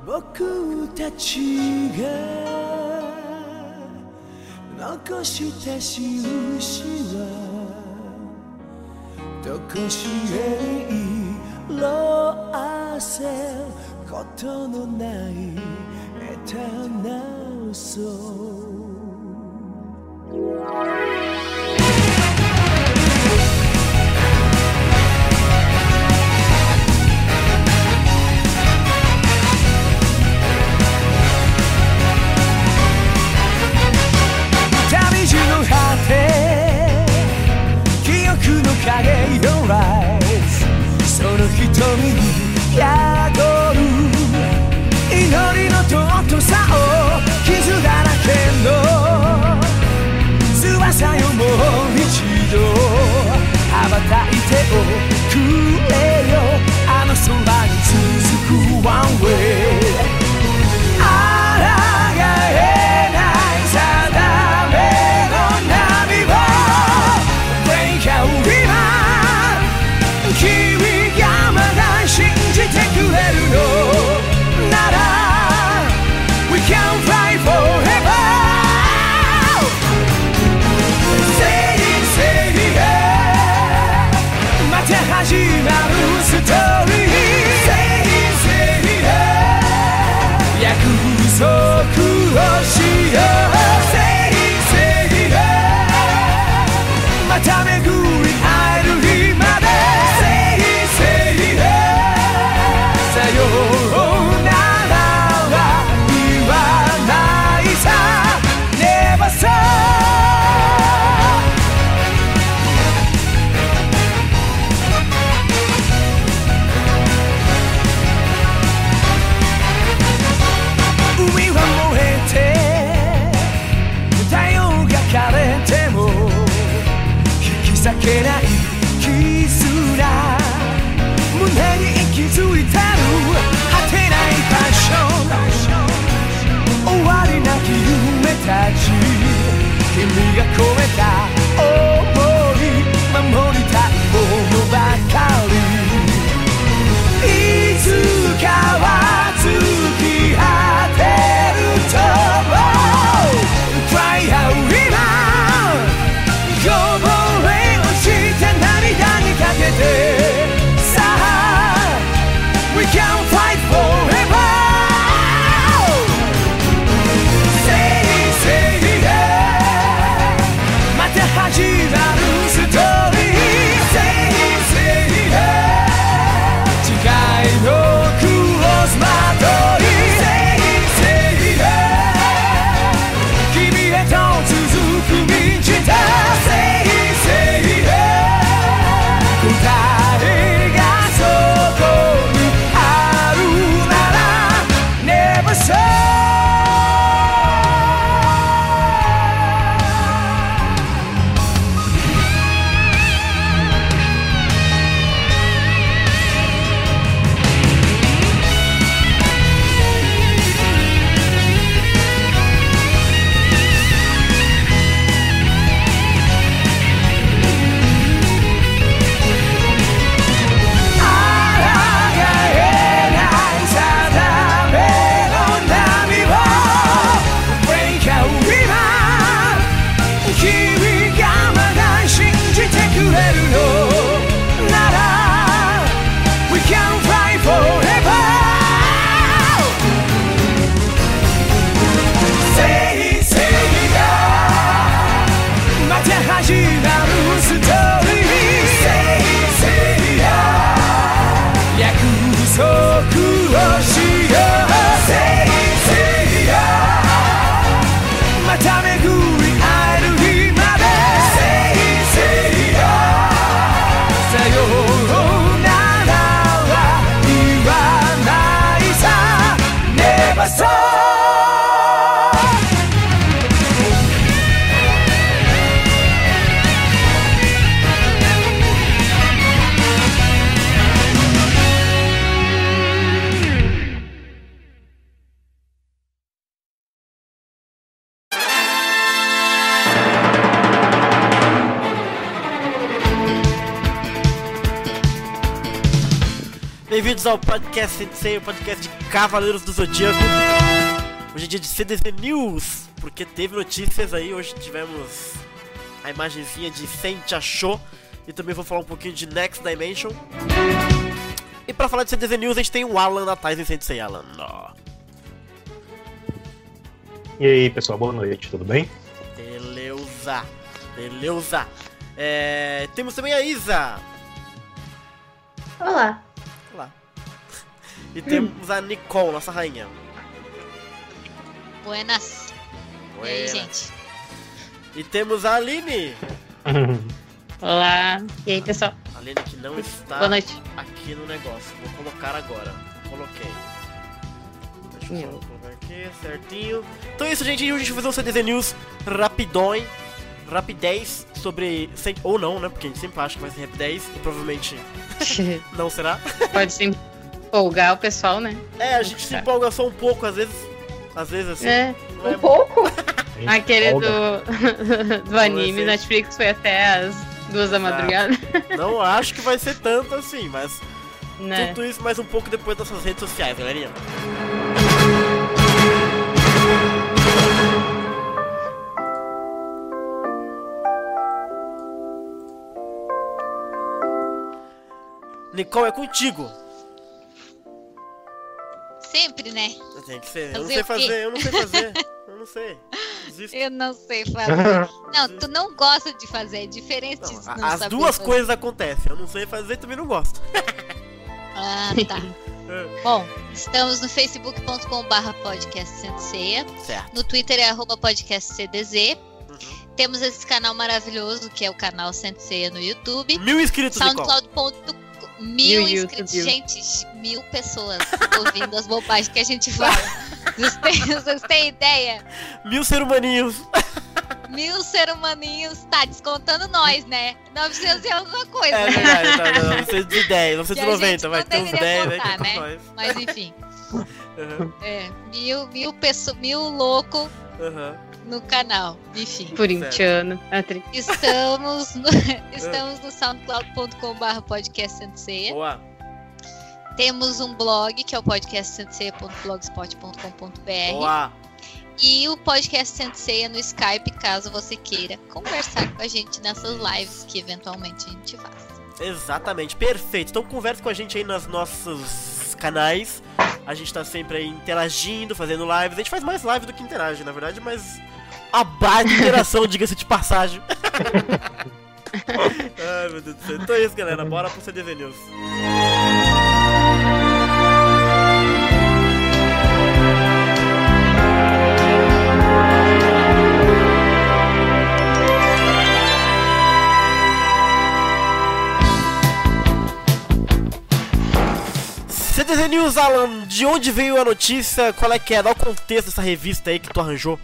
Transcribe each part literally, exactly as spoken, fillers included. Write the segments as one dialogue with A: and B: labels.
A: 僕たちが残した印はどこしへに色あせることのないエターナルソウル影よライズその瞳に宿る祈りの尊さを傷だらけの翼よもう一度羽ばたいておくれよあの空に続くワンウェイ始まるストーリー約束をしようまた巡り会える日までさようならは言わないさ Never stop避けない絆胸に息づいてる果てないパッション終わりなき夢たち君が込めた想い守りたいものばかりいつかは突き果てると Cry out今さあ We can fight forever Say, say yeah
B: Bem-vindos ao Podcast Sensei, o podcast de Cavaleiros do Zodíaco. Hoje é dia de C D Z News, porque teve notícias aí. Hoje tivemos a imagenzinha de Sente Achou. E também vou falar um pouquinho de Next Dimension. E pra falar de C D Z News, a gente tem o Alan da Tyson Sensei. Alan. Oh.
C: E aí, pessoal, boa noite, tudo bem?
B: Beleza, beleza. É, temos também a Isa.
D: Olá.
B: Olá. E temos a Nicole, nossa rainha.
E: Buenas.
B: Buenas.
E: E aí, gente?
B: E temos a Aline.
D: Olá. E aí, pessoal?
B: A Aline que não está
D: Boa noite.
B: aqui no negócio. Vou colocar agora. Coloquei. Deixa eu só colocar aqui, certinho. Então é isso, gente. Hoje a gente vai fazer um C D Z News rapidões. Rapidez sobre... Ou não, né? Porque a gente sempre acha que vai ser rapidez. E provavelmente não será.
D: Pode se empolgar o pessoal, né?
B: É, a gente se empolga só um pouco, às vezes. Às vezes assim.
D: É,
B: um
D: é pouco.
C: Gente,
D: Aquele
C: folga.
D: do, do anime, Netflix foi até as duas da madrugada.
B: Não acho que vai ser tanto assim, mas
D: Né?
B: tudo isso mais um pouco depois das suas redes sociais, galerinha. Nicole, é contigo.
E: Sempre, né?
B: Tem que ser. Eu não
E: Fazer
B: sei
E: o quê?
B: fazer, eu não sei fazer. Eu não sei. Desisto.
E: Eu não sei fazer. Não, tu não gosta de fazer, é diferente
B: Não,
E: de
B: a-
E: não
B: as
E: saber
B: duas
E: fazer.
B: coisas acontecem. Eu não sei fazer e também não gosto.
E: Ah, tá. Bom, estamos no facebook ponto com barra podcast Sensei.
B: Certo.
E: No Twitter é arroba podcast C D Z.
B: Uhum.
E: Temos esse canal maravilhoso que é o canal Sensei no YouTube.
B: Mil inscritos, Nicole.
E: soundcloud ponto com Mil
D: Mil
E: inscritos,
D: YouTube.
E: gente, mil pessoas ouvindo as bobagens que a gente fala. Vocês têm, vocês têm ideia?
B: Mil ser humaninhos.
E: Mil ser humaninhos, tá descontando nós, né? novecentos e alguma coisa,
B: É
E: né?
B: verdade, tá, não, não sei de dez, não sei
E: Que
B: de
E: a
B: noventa,
E: gente
B: vai
E: não
B: ter uns
E: deveria
B: dez, né?
E: contar,
B: Que é com
E: né?
B: nós.
E: Mas enfim,
B: Aham,
E: é, mil, mil pessoas, mil louco
B: aham.
E: no canal, enfim.
D: Corintiano. Atri-
E: Estamos no, estamos no soundcloud ponto com barra podcast Sensei.
B: Boa.
E: Temos um blog que é o podcast sensei ponto blogspot ponto com ponto b r.
B: Boa.
E: E o podcast Sensei no Skype, caso você queira conversar com a gente nessas lives que eventualmente a gente faz.
B: Exatamente, perfeito. Então converse com a gente aí nos nossos canais. A gente tá sempre aí interagindo, fazendo lives. A gente faz mais live do que interage, na verdade, mas a base de interação, diga-se de passagem. Ai, meu Deus do céu. Então é isso, galera. Bora pro C D Z News. C D Z News, Alan, de onde veio a notícia? Qual é que é? Dá o contexto dessa revista aí que tu arranjou.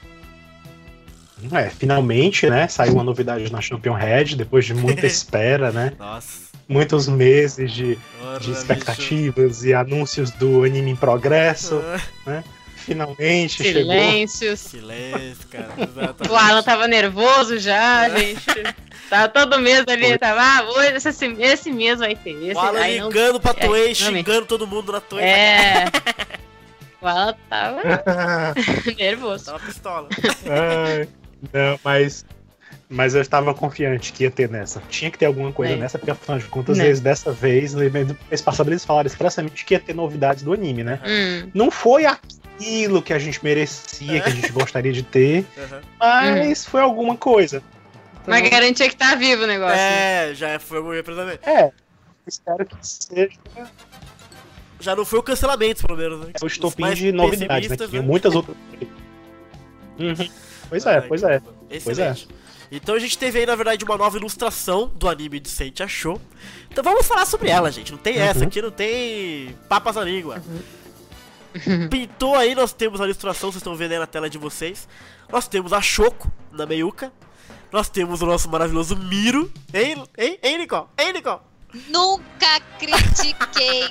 C: É, finalmente, né, saiu uma novidade na Champion Red, depois de muita espera, né,
B: Nossa.
C: muitos meses de,
B: Ora,
C: de expectativas e anúncios do anime em progresso,
B: bicho.
C: né, finalmente chegou.
D: Silêncios.
B: Silêncio, cara. Exatamente.
D: O Alan tava nervoso já, gente. Tava todo mês ali,
C: Foi.
D: tava, ah, hoje, esse, esse mês vai ter. Esse,
B: O Alan
D: aí não-
B: ligando pra
D: é,
B: Toei,
D: não me-
B: xingando todo mundo na Toei.
D: É. O Alan tava nervoso.
B: Tava pistola.
C: Ai, não, mas, mas eu estava confiante que ia ter nessa. Tinha que ter alguma coisa
D: É.
C: nessa, porque afinal de contas,
D: Né.
C: eles dessa vez, lembrando, mês passado eles falaram expressamente que ia ter novidades do anime, né?
D: Hum.
C: Não foi aquilo que a gente merecia, que a gente gostaria de ter,
B: Uhum.
C: mas foi alguma coisa. Então,
D: Mas garantia que tá vivo o negócio. né?
B: É, já foi o representamento.
C: é, espero que seja
B: Já não foi o cancelamento, pelo menos. Né?
C: o
B: Os
C: estopim
B: mais
C: de novidades, né?
B: pessimistas,
C: Que tinha muitas outras. Uhum. Pois é,
B: Ai,
C: pois é.
B: caramba. Excelente. Então a gente teve aí, na verdade, uma nova ilustração do anime de Sente Achou. Então vamos falar sobre ela, gente. Não tem essa
C: Uhum.
B: aqui, não tem papas na língua. Pintou aí, nós temos a ilustração, vocês estão vendo aí na tela de vocês. Nós temos a Shoko na meiuca. Nós temos o nosso maravilhoso Miro. Hein, hein, hein, Nicole? Hein, Nicole?
E: Nunca critiquei.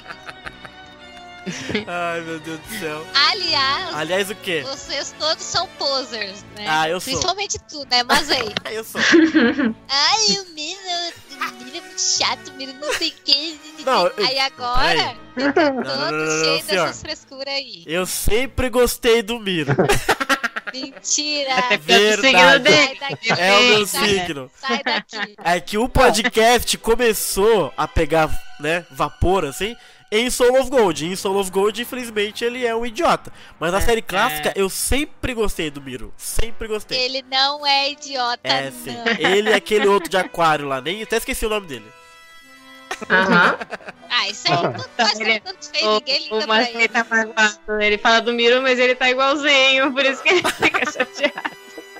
B: Ai, meu Deus do céu.
E: Aliás,
B: Aliás, o quê?
E: vocês todos são posers, né?
B: Ah, eu sou.
E: Principalmente tu, né? Mas aí.
B: Eu sou.
E: Ai, o Miro, o Miro é muito chato, o Miro não sei o que.
B: Não, eu-
E: Aí agora, ele tá
B: Não, não, não,
E: todo
B: não, não,
E: cheio
B: senhor.
E: dessas frescuras aí.
B: Eu sempre gostei do Miro.
E: Mentira!
D: Até porque eu tô
B: Verdade.
D: seguindo dele.
E: Sai daqui!
B: É o meu
E: sai,
B: signo.
E: sai daqui!
B: É que o podcast começou a pegar, né, vapor, assim, em Soul of Gold. Em Soul of Gold, infelizmente, ele é um idiota. Mas na
D: É,
B: série clássica,
D: é.
B: eu sempre gostei do Miro. Sempre gostei.
E: Ele não é idiota,
B: É, sim.
E: não.
B: Ele é aquele outro de aquário lá. Nem, até esqueci o nome dele.
D: Aham.
E: Ah, isso aí não faz
D: Ele-
E: tanto feio, ninguém liga
D: O
E: pra
D: Marcelo
E: ele.
D: tá magoado. Ele fala do Miro, mas ele tá igualzinho, por isso que ele fica chateado.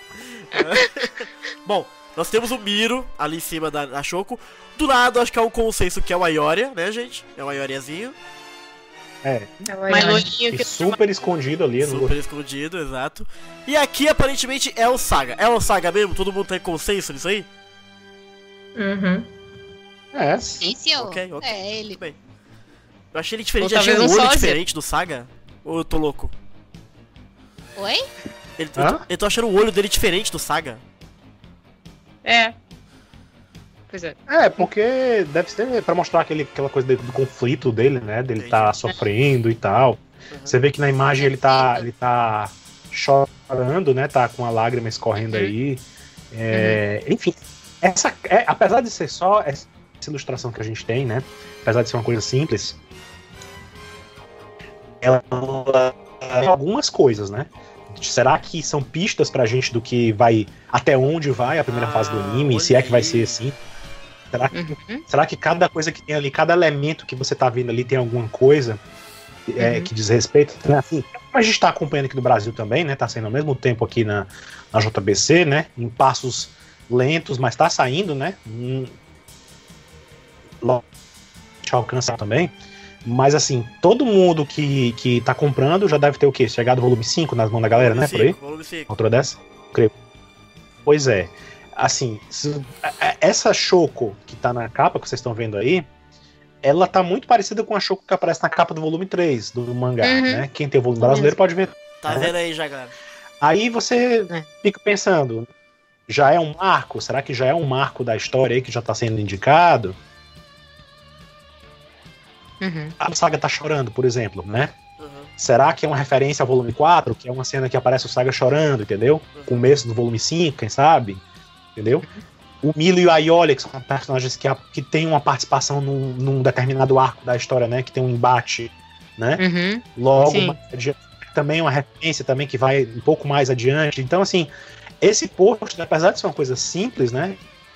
B: Bom, nós temos o Miro ali em cima da, da Shoko. Do lado, acho que é um consenso que é o Ayoria, né, gente? É o Ayoriazinho.
C: É,
D: Mais loirinho
C: e
D: que
C: super escondido ali. No...
B: Super escondido, exato. E aqui, aparentemente, é o Saga. É o Saga mesmo? Todo mundo tem consenso nisso aí?
D: Uhum.
C: É,
E: Sim, senhor.
B: Ok, ok.
E: É ele.
B: Tudo bem. Eu achei ele diferente,
D: Ou
B: achei o
D: talvez um
B: olho
D: sósia.
B: diferente do Saga. Ou eu tô louco?
E: Oi?
B: Ele, eu,
C: Hã?
B: tô, eu tô achando o olho dele diferente do Saga.
D: É. Pois é.
C: É, porque deve ser pra mostrar aquele, aquela coisa dele- do conflito dele, né? Dele tá
B: Entendi.
C: sofrendo e tal.
B: Uhum.
C: Você vê que na imagem ele tá, ele tá chorando, né? Tá com a lágrima escorrendo
D: Uhum.
C: aí. É, Enfim, essa, é, apesar de ser só essa ilustração que a gente tem, né? Apesar de ser uma coisa simples, ela tem algumas coisas, né? Será que são pistas pra gente do que vai, até onde vai a primeira
B: Ah,
C: fase do anime, se é que vai ser assim? Será que,
D: Uhum.
C: será que cada coisa que tem ali, cada elemento que você tá vendo ali tem alguma coisa é,
D: Uhum.
C: que diz respeito? Né? Assim, como a gente tá acompanhando aqui do Brasil também, né? Tá saindo ao mesmo tempo aqui na, na J B C, né? Em passos lentos, mas tá saindo, né? Hum, logo a gente alcança também. Mas assim, todo mundo que, que tá comprando já deve ter o quê? Chegado o volume cinco nas mãos da galera, né? Por aí?
B: Volume cinco.
C: Altura dessa? Creio. Pois é. Assim, se- a- a- essa Shoko que tá na capa que vocês estão vendo aí, ela tá muito parecida com a Shoko que aparece na capa do volume três do mangá,
D: Uhum.
C: né? Quem tem o volume brasileiro pode ver.
B: Tá
C: É.
B: vendo aí já, galera?
C: Aí você
D: É.
C: fica pensando, já é um marco? Será que já é um marco da história aí que já tá sendo indicado?
D: Uhum.
C: A Saga tá chorando, por exemplo, né?
B: Uhum.
C: Será que é uma referência ao volume quatro, que é uma cena que aparece o Saga chorando, entendeu? Começo do volume cinco, quem sabe? Entendeu? O Milo e o Aiolia, que são personagens que, a- que têm uma participação num, num determinado arco da história, né? Que tem um embate, né?
D: Uhum.
C: Logo,
D: Sim.
C: mais adiante, também é uma referência também que vai um pouco mais adiante. Então, assim, esse post, apesar de ser uma coisa simples, né?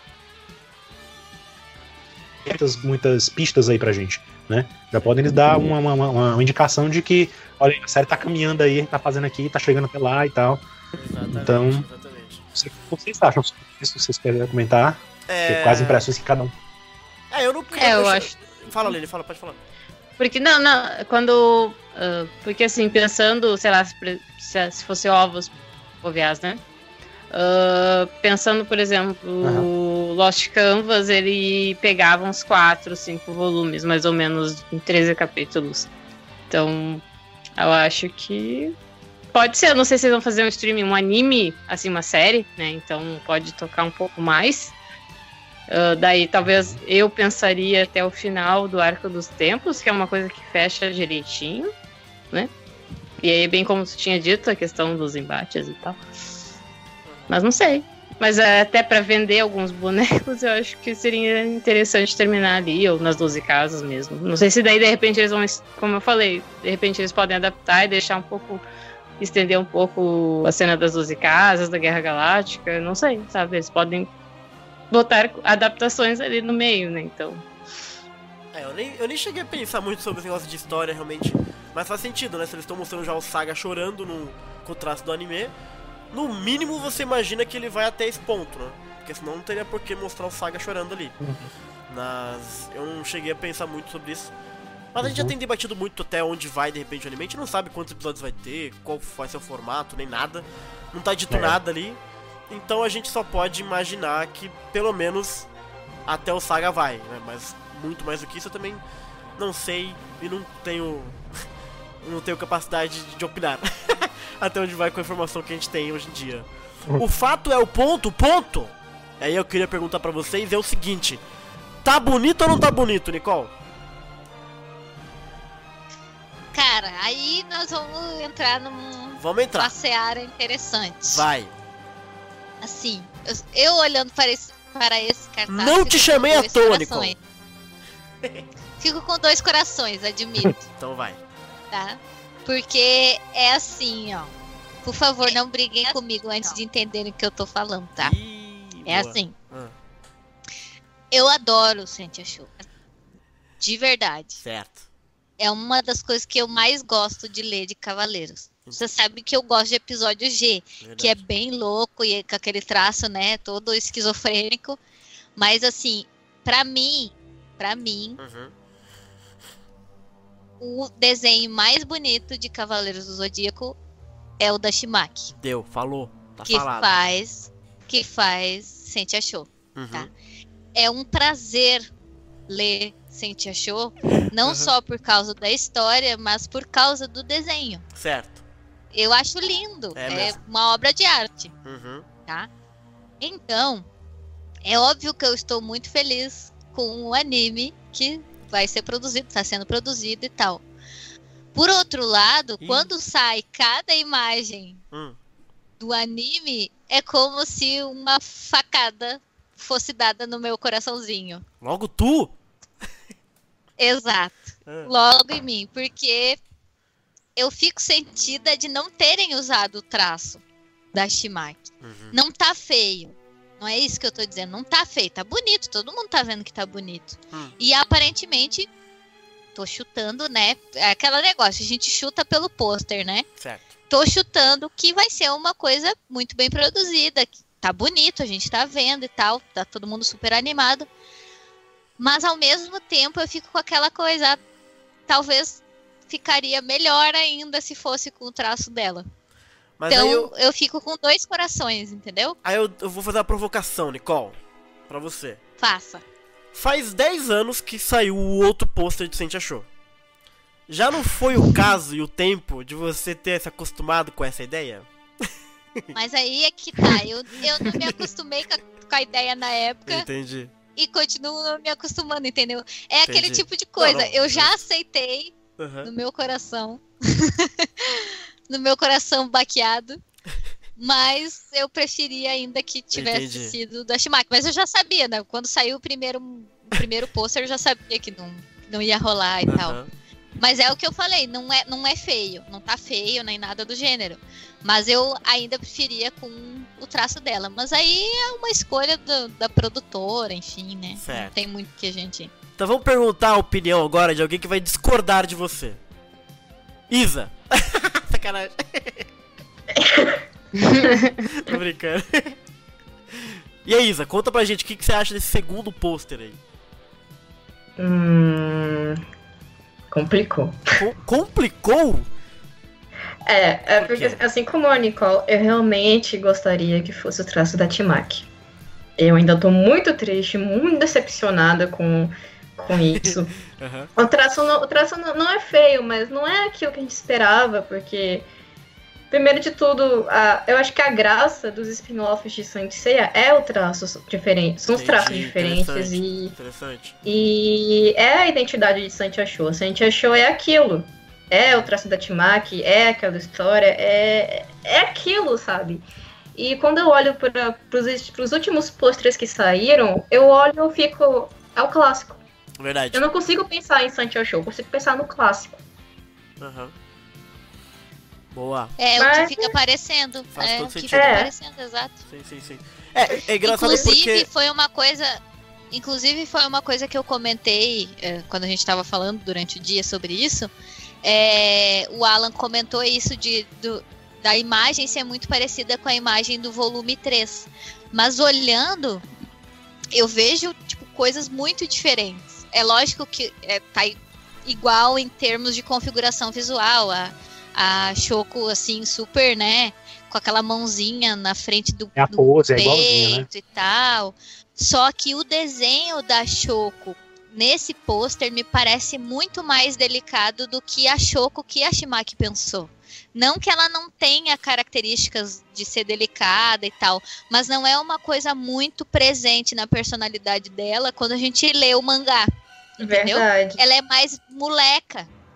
C: Muitas, muitas pistas aí pra gente, né? Já podem nos dar uma, uma, uma- uma indicação de que, olha, a série tá caminhando aí, tá fazendo aqui, tá chegando até lá e tal.
B: Exatamente,
C: Então-
B: exatamente.
C: O que vocês acham sobre isso? Vocês querem comentar?
B: É...
C: Quais impressões que cada um.
B: É, eu não...
D: É, eu acho.
B: Fala, Lili, fala, pode falar.
D: Porque, não, não, quando. ah, porque, assim, pensando, sei lá, se, pre- se, se fosse ovos oviais, né? Ah, pensando, por exemplo, o Lost Canvas, ele pegava uns quatro, cinco volumes, mais ou menos, em treze capítulos. Então, eu acho que. Pode ser, eu não sei se vocês vão fazer um streaming, um anime, assim, uma série, né? Então pode tocar um pouco mais. Ah, daí talvez eu pensaria até o final do Arco dos Tempos, que é uma coisa que fecha direitinho, né? E aí, bem como tu tinha dito, a questão dos embates e tal. Mas não sei. Mas é, até pra vender alguns bonecos, eu acho que seria interessante terminar ali, ou nas doze casas mesmo. Não sei se daí, de repente, eles vão, como eu falei, de repente eles podem adaptar e deixar um pouco, estender um pouco a cena das doze casas, da Guerra Galáctica, não sei, sabe? Eles podem botar adaptações ali no meio, né? Então,
B: É, eu nem, eu nem cheguei a pensar muito sobre esse negócio de história, realmente. Mas faz sentido, né? Se eles estão mostrando já o Saga chorando no contraste do anime, no mínimo você imagina que ele vai até esse ponto, né? Porque senão não teria por que mostrar o Saga chorando ali. Mas eu não cheguei a pensar muito sobre isso. Mas a gente já
C: Uhum.
B: tem debatido muito até onde vai, de repente, o anime. A gente não sabe quantos episódios vai ter, qual vai ser o formato, nem nada. Não tá dito
C: É.
B: nada ali. Então a gente só pode imaginar que, pelo menos, até o Saga vai, né? Mas muito mais do que isso eu também não sei e não tenho... não tenho capacidade de, de opinar. Até onde vai com a informação que a gente tem hoje em dia. O fato é o ponto, ponto! Aí eu queria perguntar pra vocês, é o seguinte... Tá bonito ou não tá bonito, Nicole?
E: Agora, aí nós vamos entrar num
B: Vamos entrar.
E: uma seara interessante.
B: Vai.
E: Assim, eu, eu olhando para esse, para esse cartaz...
B: Não
E: fico
B: te
E: com
B: chamei à
E: dois
B: toa,
E: corações. Fico com dois corações, admito,
B: Então vai.
E: tá? Porque é assim, ó. Por favor, não briguem comigo antes de entenderem o que eu tô falando, tá?
B: Ih,
E: É
B: boa.
E: assim.
B: Ah,
E: Eu adoro o Saint Show. De verdade.
B: certo.
E: É uma das coisas que eu mais gosto de ler de Cavaleiros. Você sabe que eu gosto de episódio G,
B: Verdade.
E: que é bem louco e com aquele traço, né, todo esquizofrênico. Mas assim, pra mim, pra mim,
B: Uhum.
E: o desenho mais bonito de Cavaleiros do Zodíaco é o da Shimaki,
B: Deu, falou. Tá
E: que
B: falado.
E: faz, que faz Saint Show.
B: Uhum.
E: tá? É um prazer ler Saint Show, não
B: Uhum.
E: só por causa da história, mas por causa do desenho.
B: Certo.
E: Eu acho lindo,
B: É
E: é,
B: mesmo.
E: uma obra de arte,
B: Uhum.
E: tá? Então, é óbvio que eu estou muito feliz com o anime que vai ser produzido, está sendo produzido e tal. Por outro lado,
B: Ih.
E: quando sai cada imagem
B: Hum.
E: do anime, é como se uma facada fosse dada no meu coraçãozinho.
B: Logo tu?
E: Exato.
B: Ah.
E: Logo em mim, porque eu fico sentida de não terem usado o traço da Shimaki.
B: Uhum.
E: Não tá feio. Não é isso que eu tô dizendo. Não tá feio, tá bonito. Todo mundo tá vendo que tá bonito.
B: Hum.
E: E aparentemente, tô chutando, né? É aquele negócio, a gente chuta pelo pôster, né?
B: Certo.
E: Tô chutando que vai ser uma coisa muito bem produzida. Que tá bonito, a gente tá vendo e tal. Tá todo mundo super animado. Mas ao mesmo tempo eu fico com aquela coisa. Talvez ficaria melhor ainda se fosse com o traço dela.
B: Mas
E: então
B: aí, eu,
E: eu... fico com dois corações, entendeu?
B: aí eu, eu vou fazer uma provocação, Nicole. Pra você.
E: Faça.
B: Faz dez anos que saiu o outro pôster de Saint Show. Já não foi o caso e o tempo de você ter se acostumado com essa ideia?
E: Mas aí é que tá. Eu, eu não me acostumei com a, com a ideia na época
B: Entendi.
E: e continuo não me acostumando, entendeu? É aquele
B: Entendi.
E: tipo de coisa.
B: Não, não,
E: eu já
B: eu-
E: aceitei
B: Uhum.
E: no meu coração. no meu coração baqueado. Mas eu preferia ainda que tivesse
B: Entendi.
E: sido da Shimaki. Mas eu já sabia, né? Quando saiu o primeiro, o primeiro pôster, eu já sabia que não, não ia rolar e tal.
B: Aham.
E: Mas é o que eu falei, não é, não é feio. Não tá feio nem nada do gênero. Mas eu ainda preferia com o traço dela. Mas aí é uma escolha do- da produtora, enfim, né?
B: Certo.
E: Não tem muito que a gente...
B: Então vamos perguntar a opinião agora de alguém que vai discordar de você. Isa. Sacanagem. Tô brincando. E aí, Isa, conta pra gente o que, que você acha desse segundo pôster aí.
F: Hum. Complicou.
B: Com- complicou?
F: É, é
B: Por
F: porque
B: quê?
F: assim como a Nicole, eu realmente gostaria que fosse o traço da Timaki. Eu ainda tô muito triste, muito decepcionada com, com isso.
B: Aham.
F: O traço, não, o traço não, não é feio, mas não é aquilo que a gente esperava, porque, primeiro de tudo, a, eu acho que a graça dos spin-offs de Saint Seiya é o traço diferente, são os
B: Entendi,
F: traços diferentes
B: interessante.
F: e,
B: Interessante.
F: e é a identidade de Saint Show. Saint Show é aquilo, é o traço da Timaki, é aquela história, é, é aquilo, sabe? E quando eu olho para os últimos pôsteres que saíram, eu olho e fico, é o clássico.
B: Verdade.
F: Eu não consigo pensar em Saint Show, eu consigo pensar no clássico.
B: Aham. Boa.
E: É
F: Mas-
E: o que fica aparecendo.
B: Faz
E: É
B: todo
E: o que
B: sentido.
E: fica
F: É.
E: aparecendo, exato.
B: Sim, sim, sim. É, é engraçado
E: Inclusive,
B: porque...
E: foi uma coisa. Inclusive, foi uma coisa que eu comentei é, quando a gente estava falando durante o dia sobre isso. É, o Alan comentou isso de, do- da imagem ser muito parecida com a imagem do volume três. Mas olhando, eu vejo tipo, coisas muito diferentes. É lógico que é, tá i- igual em termos de configuração visual. A, a Shoko, assim, super, né? Com aquela mãozinha na frente do,
C: É a
E: do
C: pose, é igualzinha, né?
E: peito e tal. Só que o desenho da Shoko nesse pôster me parece muito mais delicado do que a Shoko que a Shimaki pensou. Não que ela não tenha características de ser delicada e tal, mas não é uma coisa muito presente na personalidade dela quando a gente lê o mangá, entendeu?
F: Verdade.
E: Ela é mais moleca.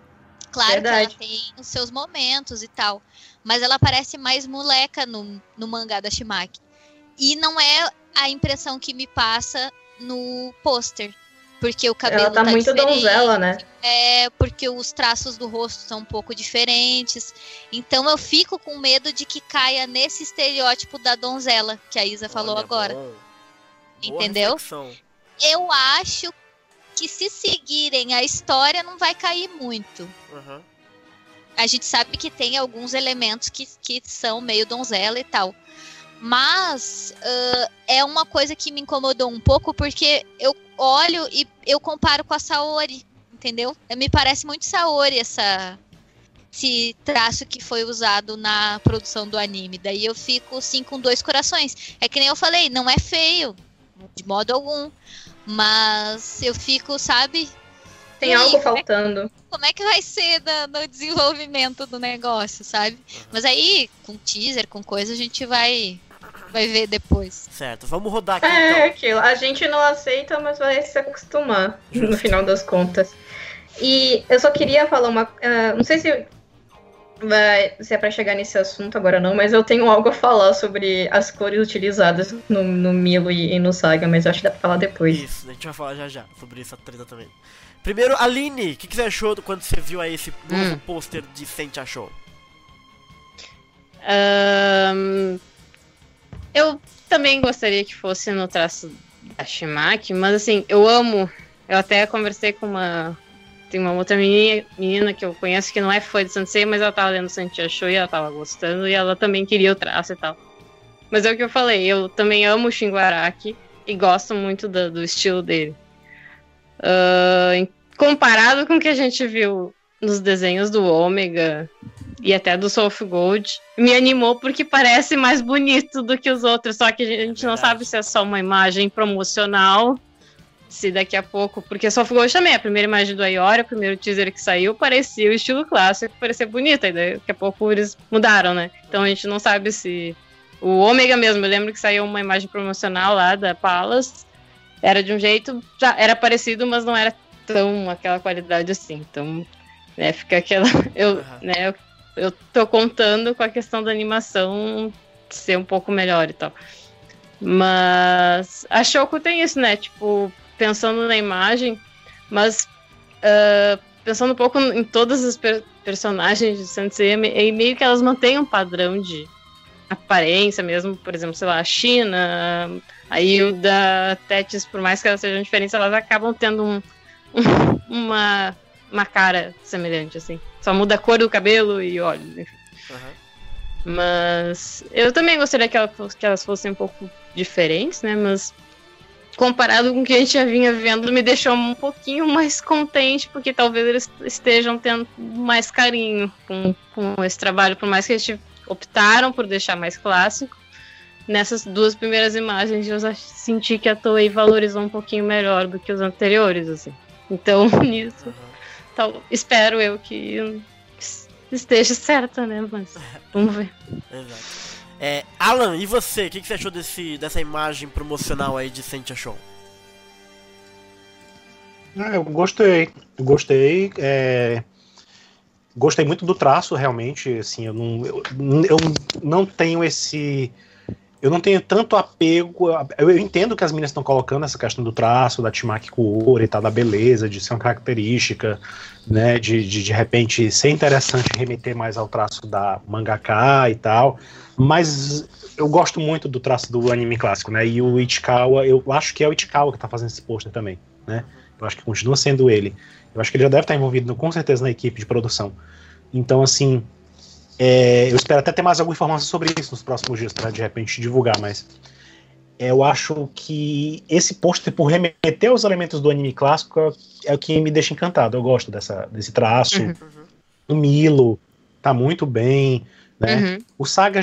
E: Claro
F: Verdade.
E: que ela tem os seus momentos e tal, mas ela parece mais moleca no, no mangá da Shimaki. E não é a impressão que me passa no pôster, porque o cabelo
F: Ela tá,
E: tá
F: muito
E: diferente,
F: donzela, né?
E: é porque os traços do rosto são um pouco diferentes. Então eu fico com medo de que caia nesse estereótipo da donzela que a Isa falou
B: Olha,
E: agora.
B: bom. Boa
E: Entendeu?
B: reflexão.
E: Eu acho que se seguirem a história não vai cair muito.
B: Uhum.
E: A gente sabe que tem alguns elementos que, que são meio donzela e tal. Mas uh, é uma coisa que me incomodou um pouco, porque eu olho e eu comparo com a Saori, entendeu? Me parece muito Saori essa, esse traço que foi usado na produção do anime. Daí eu fico, assim, com dois corações. É que nem eu falei, não é feio, de modo algum. Mas eu fico, sabe...
F: Tem
E: E aí,
F: algo
E: como é-
F: faltando.
E: Como é que vai ser no, no desenvolvimento do negócio, sabe? Mas aí, com teaser, com coisa, a gente vai, vai ver depois.
B: Certo, vamos rodar aqui
F: É
B: então.
F: aquilo. A gente não aceita, mas vai se acostumar no final das contas. E eu só queria falar uma. Uh, não sei se, vai, se é pra chegar nesse assunto agora não, mas eu tenho algo a falar sobre as cores utilizadas no, no Milo e, e no Saga, mas eu acho que dá pra falar depois.
B: Isso, a gente vai falar já já sobre essa treta também. Primeiro, Aline, o que, que você achou do- quando você viu aí esse novo
D: Hum.
B: pôster de Sente Achou?
D: Ahn, eu também gostaria que fosse no traço da Shimaki, mas assim, eu amo. Eu até conversei com uma. Tem uma outra menina, menina que eu conheço que não é fã de Sensei, mas ela tava lendo Santia Show e ela tava gostando e ela também queria o traço e tal. Mas é o que eu falei, eu também amo o Shingo Araki e gosto muito do, do estilo dele. Ah, em- comparado com o que a gente viu nos desenhos do Ômega e até do Soul of Gold, me animou porque parece mais bonito do que os outros, só que a gente não
B: verdade.
D: sabe se é só uma imagem promocional, se daqui a pouco, porque Soul of Gold também, a primeira imagem do Aiori, o primeiro teaser que saiu, parecia o estilo clássico, parecia bonita, e daí, daqui a pouco eles mudaram, né? Então a gente não sabe se... O Ômega mesmo, eu lembro que saiu uma imagem promocional lá da Palace, era de um jeito, já era parecido, mas não era tão aquela qualidade assim, então, né, fica aquela... Eu,
B: Uhum.
D: né, eu, eu tô contando com a questão da animação ser um pouco melhor e tal. Mas a Shoko tem isso, né? Tipo, pensando na imagem, mas uh, pensando um pouco em todas as per personagens de Sensei, e meio que elas mantêm um padrão de aparência mesmo, por exemplo, sei lá, a China, a Hilda, a Tétis, por mais que elas sejam diferentes, elas acabam tendo um, um, uma, uma cara semelhante, assim. Só muda a cor do cabelo e olhos, enfim.
B: Uhum.
D: Mas eu também gostaria que, ela fosse, que elas fossem um pouco diferentes, né? Mas comparado com o que a gente já vinha vendo, me deixou um pouquinho mais contente, porque talvez eles estejam tendo mais carinho com, com esse trabalho, por mais que eles optaram por deixar mais clássico. Nessas duas primeiras imagens eu já senti que a Toei valorizou um pouquinho melhor do que os anteriores, assim. Então, nisso,
B: Uhum.
D: tal, espero eu que esteja certa, né? Mas vamos ver.
B: Exato. É, Alan, e você? O que, que você achou desse, dessa imagem promocional aí de Sente Achou?
C: Ah, eu gostei, eu gostei, é, gostei muito do traço, realmente, assim, eu não, eu, eu não tenho esse, eu não tenho tanto apego, eu entendo que as meninas estão colocando essa questão do traço, da Temaki Kuori e tal, da beleza, de ser uma característica, né, de, de de repente ser interessante remeter mais ao traço da mangaka e tal, mas eu gosto muito do traço do anime clássico, né, e o Ichikawa, eu acho que é o Ichikawa que tá fazendo esse pôster também, né, eu acho que continua sendo ele, eu acho que ele já deve estar envolvido com certeza na equipe de produção, então assim, é, eu espero até ter mais alguma informação sobre isso nos próximos dias, para de repente divulgar, mas eu acho que esse pôster, por remeter aos elementos do anime clássico, é o que me deixa encantado. Eu gosto dessa, desse traço.
D: Uhum.
C: O Milo tá muito bem, né?
D: Uhum.
C: O Saga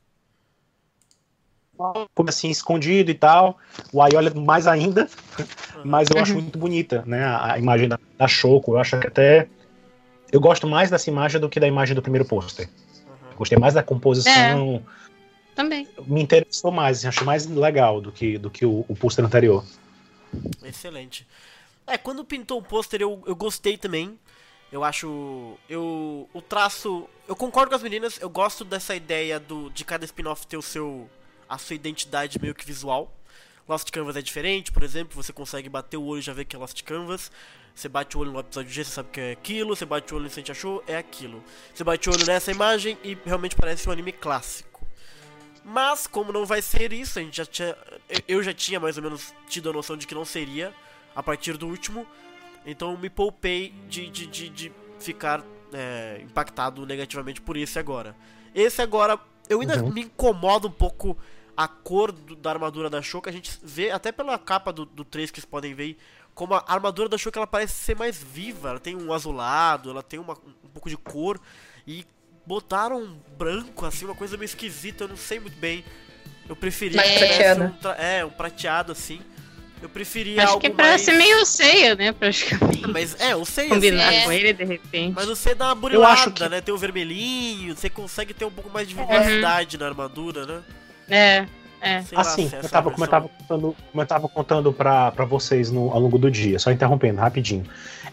C: como assim, escondido e tal. O Aioli mais ainda, mas eu acho
D: Uhum.
C: muito bonita, né? A, a imagem da, da Shoko. Eu acho que até eu gosto mais dessa imagem do que da imagem do primeiro pôster.
B: Uhum.
C: Gostei mais da composição.
D: Também.
C: Me interessou mais, assim, achei mais legal do que, do que o, o pôster anterior.
B: Excelente. É, quando pintou o pôster eu, eu gostei também. Eu acho... Eu, o traço... Eu concordo com as meninas, eu gosto dessa ideia do, de cada spin-off ter o seu, a sua identidade meio que visual. Lost Canvas é diferente, por exemplo, você consegue bater o olho e já ver que é Lost Canvas. Você bate o olho no episódio G, você sabe que é aquilo. Você bate o olho no Saint Achou, é aquilo. Você bate o olho nessa imagem e realmente parece um anime clássico. Mas, como não vai ser isso, a gente já tinha, eu já tinha mais ou menos tido a noção de que não seria a partir do último. Então me poupei de, de, de, de ficar é, impactado negativamente por esse agora. Esse agora, eu ainda uhum. me incomoda um pouco a cor do, da armadura da Shoka. A gente vê, até pela capa do, do três que vocês podem ver, como a armadura da Shoka ela parece ser mais viva. Ela tem um azulado, ela tem uma, um pouco de cor. E botaram um branco, assim, uma coisa meio esquisita, eu não sei muito bem. Eu preferia
F: mais prateado.
B: Um tra... É, um prateado assim. Eu preferia
D: Acho
B: algo
D: que é pra
B: mais...
D: ser meio Seiya, né, praticamente.
B: Mas é, o Seiya
D: combinar
B: assim,
D: com ele de repente.
B: mas você dá uma burilada,
C: acho que...
B: né? Tem o vermelhinho, você consegue ter um pouco mais de vivacidade uhum. na armadura, né?
D: É, é.
B: Sei lá,
C: assim,
B: se
C: eu tava, como, eu tava contando, como eu tava contando pra, pra vocês no, ao longo do dia, só interrompendo rapidinho.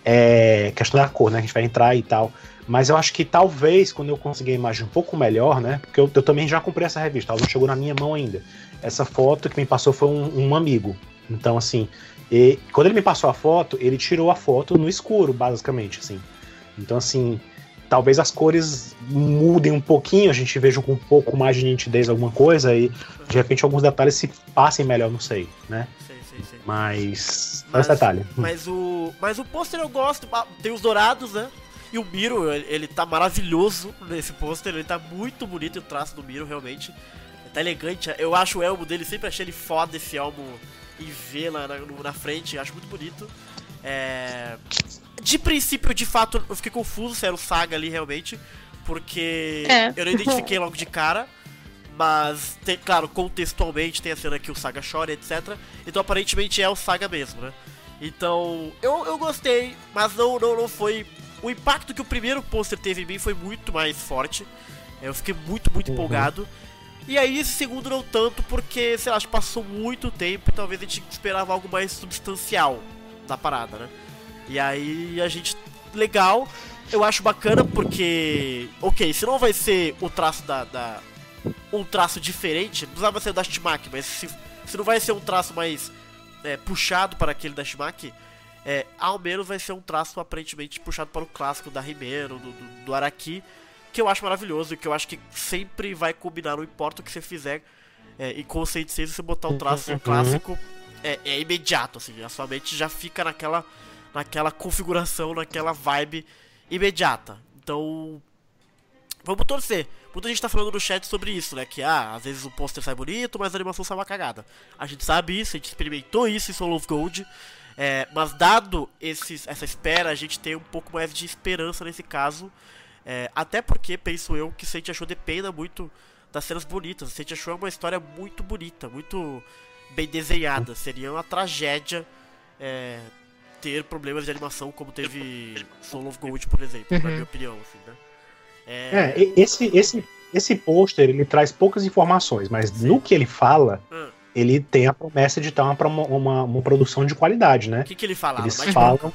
C: É, questão da cor, né? A gente vai entrar e tal. Mas eu acho que talvez, quando eu conseguir a imagem um pouco melhor, né? Porque eu, eu também já comprei essa revista, ela não chegou na minha mão ainda. Essa foto que me passou foi um, um amigo. Então, assim, e, quando ele me passou a foto, ele tirou a foto no escuro, basicamente, assim. Então, assim, talvez as cores mudem um pouquinho, a gente veja com um pouco mais de nitidez alguma coisa e, de repente, alguns detalhes se passem melhor, não sei, né? Sei, sei, sei. Mas, mas detalhe.
B: Mas o, mas o pôster eu gosto, tem os dourados, né? E o Miro, ele tá maravilhoso nesse pôster, ele tá muito bonito o traço do Miro, realmente. Ele tá elegante, eu acho o elmo dele, sempre achei ele foda, esse elmo em V lá na, na frente, acho muito bonito. É... De princípio, de fato, eu fiquei confuso se era o Saga ali realmente, porque é. eu não identifiquei logo de cara. Mas, tem, claro, contextualmente tem a cena que o Saga chora, etcétera. Então aparentemente é o Saga mesmo, né? Então, eu, eu gostei, mas não, não, não foi... O impacto que o primeiro pôster teve em mim foi muito mais forte. Eu fiquei muito, muito uhum. empolgado. E aí esse segundo não tanto, porque, sei lá, acho que passou muito tempo e talvez a gente esperava algo mais substancial da parada, né? E aí a gente... Legal, eu acho bacana porque... Ok, se não vai ser o traço da... da um traço diferente, não precisava ser o da Shimaki, mas se, se não vai ser um traço mais é, puxado para aquele da Shimaki... É, ao menos vai ser um traço aparentemente puxado para o clássico da Himeno, do, do, do Araki, que eu acho maravilhoso e que eu acho que sempre vai combinar, não importa o que você fizer. É, e com o Saint Seiya, você botar um traço uhum. clássico é, é imediato, assim, a sua mente já fica naquela, naquela configuração, naquela vibe imediata. Então, vamos torcer. Muita gente tá falando no chat sobre isso, né? Que ah, às vezes o pôster sai bonito, mas a animação sai uma cagada. A gente sabe isso, a gente experimentou isso em Soul of Gold. É, mas dado esses, essa espera, a gente tem um pouco mais de esperança nesse caso. É, até porque, penso eu, que Saint Achou dependa muito das cenas bonitas. Saint Achou é uma história muito bonita, muito bem desenhada. Seria uma tragédia é, ter problemas de animação como teve Soul of Gold, por exemplo, uhum. na minha opinião. Assim, né? É,
C: é esse, esse, esse pôster, ele traz poucas informações, mas Sim. no que ele fala... Hum. Ele tem a promessa de estar uma, uma, uma produção de qualidade, né?
B: O que, que ele falava?
C: Eles falam...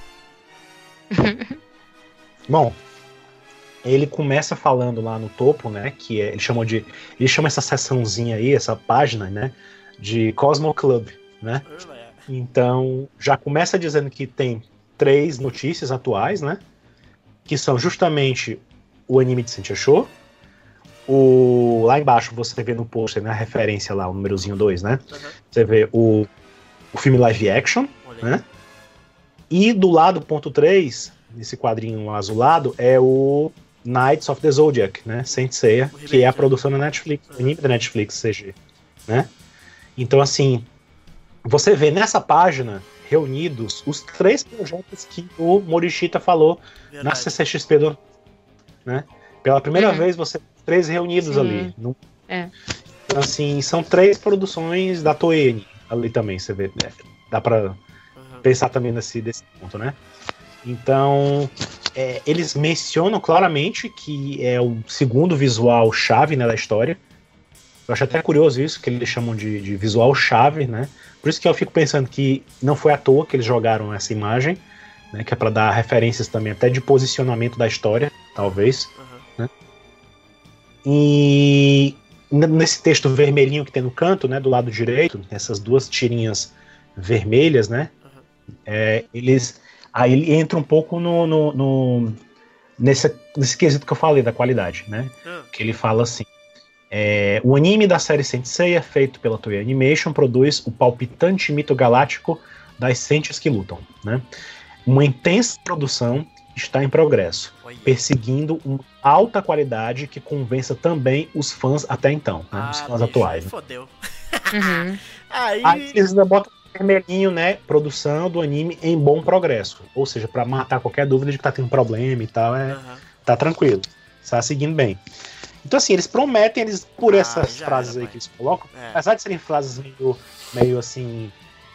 C: Bom, ele começa falando lá no topo, né? Que é, ele chamou de... Ele chama essa seçãozinha aí, essa página, né? De Cosmo Club, né? Então, já começa dizendo que tem três notícias atuais, né? Que são justamente o anime de Saint Achou. O, lá embaixo você vê no pôster, né, a referência lá, o númerozinho dois, né? Uhum. Você vê o, o filme live action, né? E do lado, ponto três, nesse quadrinho azulado, é o Knights of the Zodiac, né? Saint Seiya, que é a produção da Netflix, o anime da Netflix C G, né? Então, assim, você vê nessa página reunidos os três projetos que o Morishita falou Verdade. na C C X P do, né? Pela primeira uhum. vez você três reunidos Sim. ali. No...
D: É.
C: Então, assim, são três produções da Toei ali também, você vê. Né? Dá pra uhum. pensar também nesse desse ponto, né? Então, é, eles mencionam claramente que é o segundo visual chave, né, da história. Eu acho até curioso isso, que eles chamam de, de visual chave, né? Por isso que eu fico pensando que não foi à toa que eles jogaram essa imagem, né, que é para dar referências também até de posicionamento da história, talvez.
B: Uhum.
C: Né? E nesse texto vermelhinho que tem no canto, né, do lado direito, essas duas tirinhas vermelhas, né, uhum. é, eles aí ele entra um pouco no, no, no nesse, nesse quesito que eu falei da qualidade, né, uhum. que ele fala assim: é, o anime da série Saint Seiya, feito pela Toei Animation, produz o palpitante mito galáctico das Sentias que lutam, né? Uma intensa produção está em progresso, Oi. perseguindo uma alta qualidade que convença também os fãs até então, né? Ah, os fãs bicho, atuais. Aí
B: fodeu.
D: Uhum.
B: aí...
C: aí eles ainda botam vermelhinho, né? Produção do anime em bom progresso. Ou seja, para matar qualquer dúvida de que tá tendo problema e tal, é, uhum. tá tranquilo. Está seguindo bem. Então, assim, eles prometem, eles, por ah, essas frases era, aí que eles colocam, é. apesar de serem frases meio, meio assim.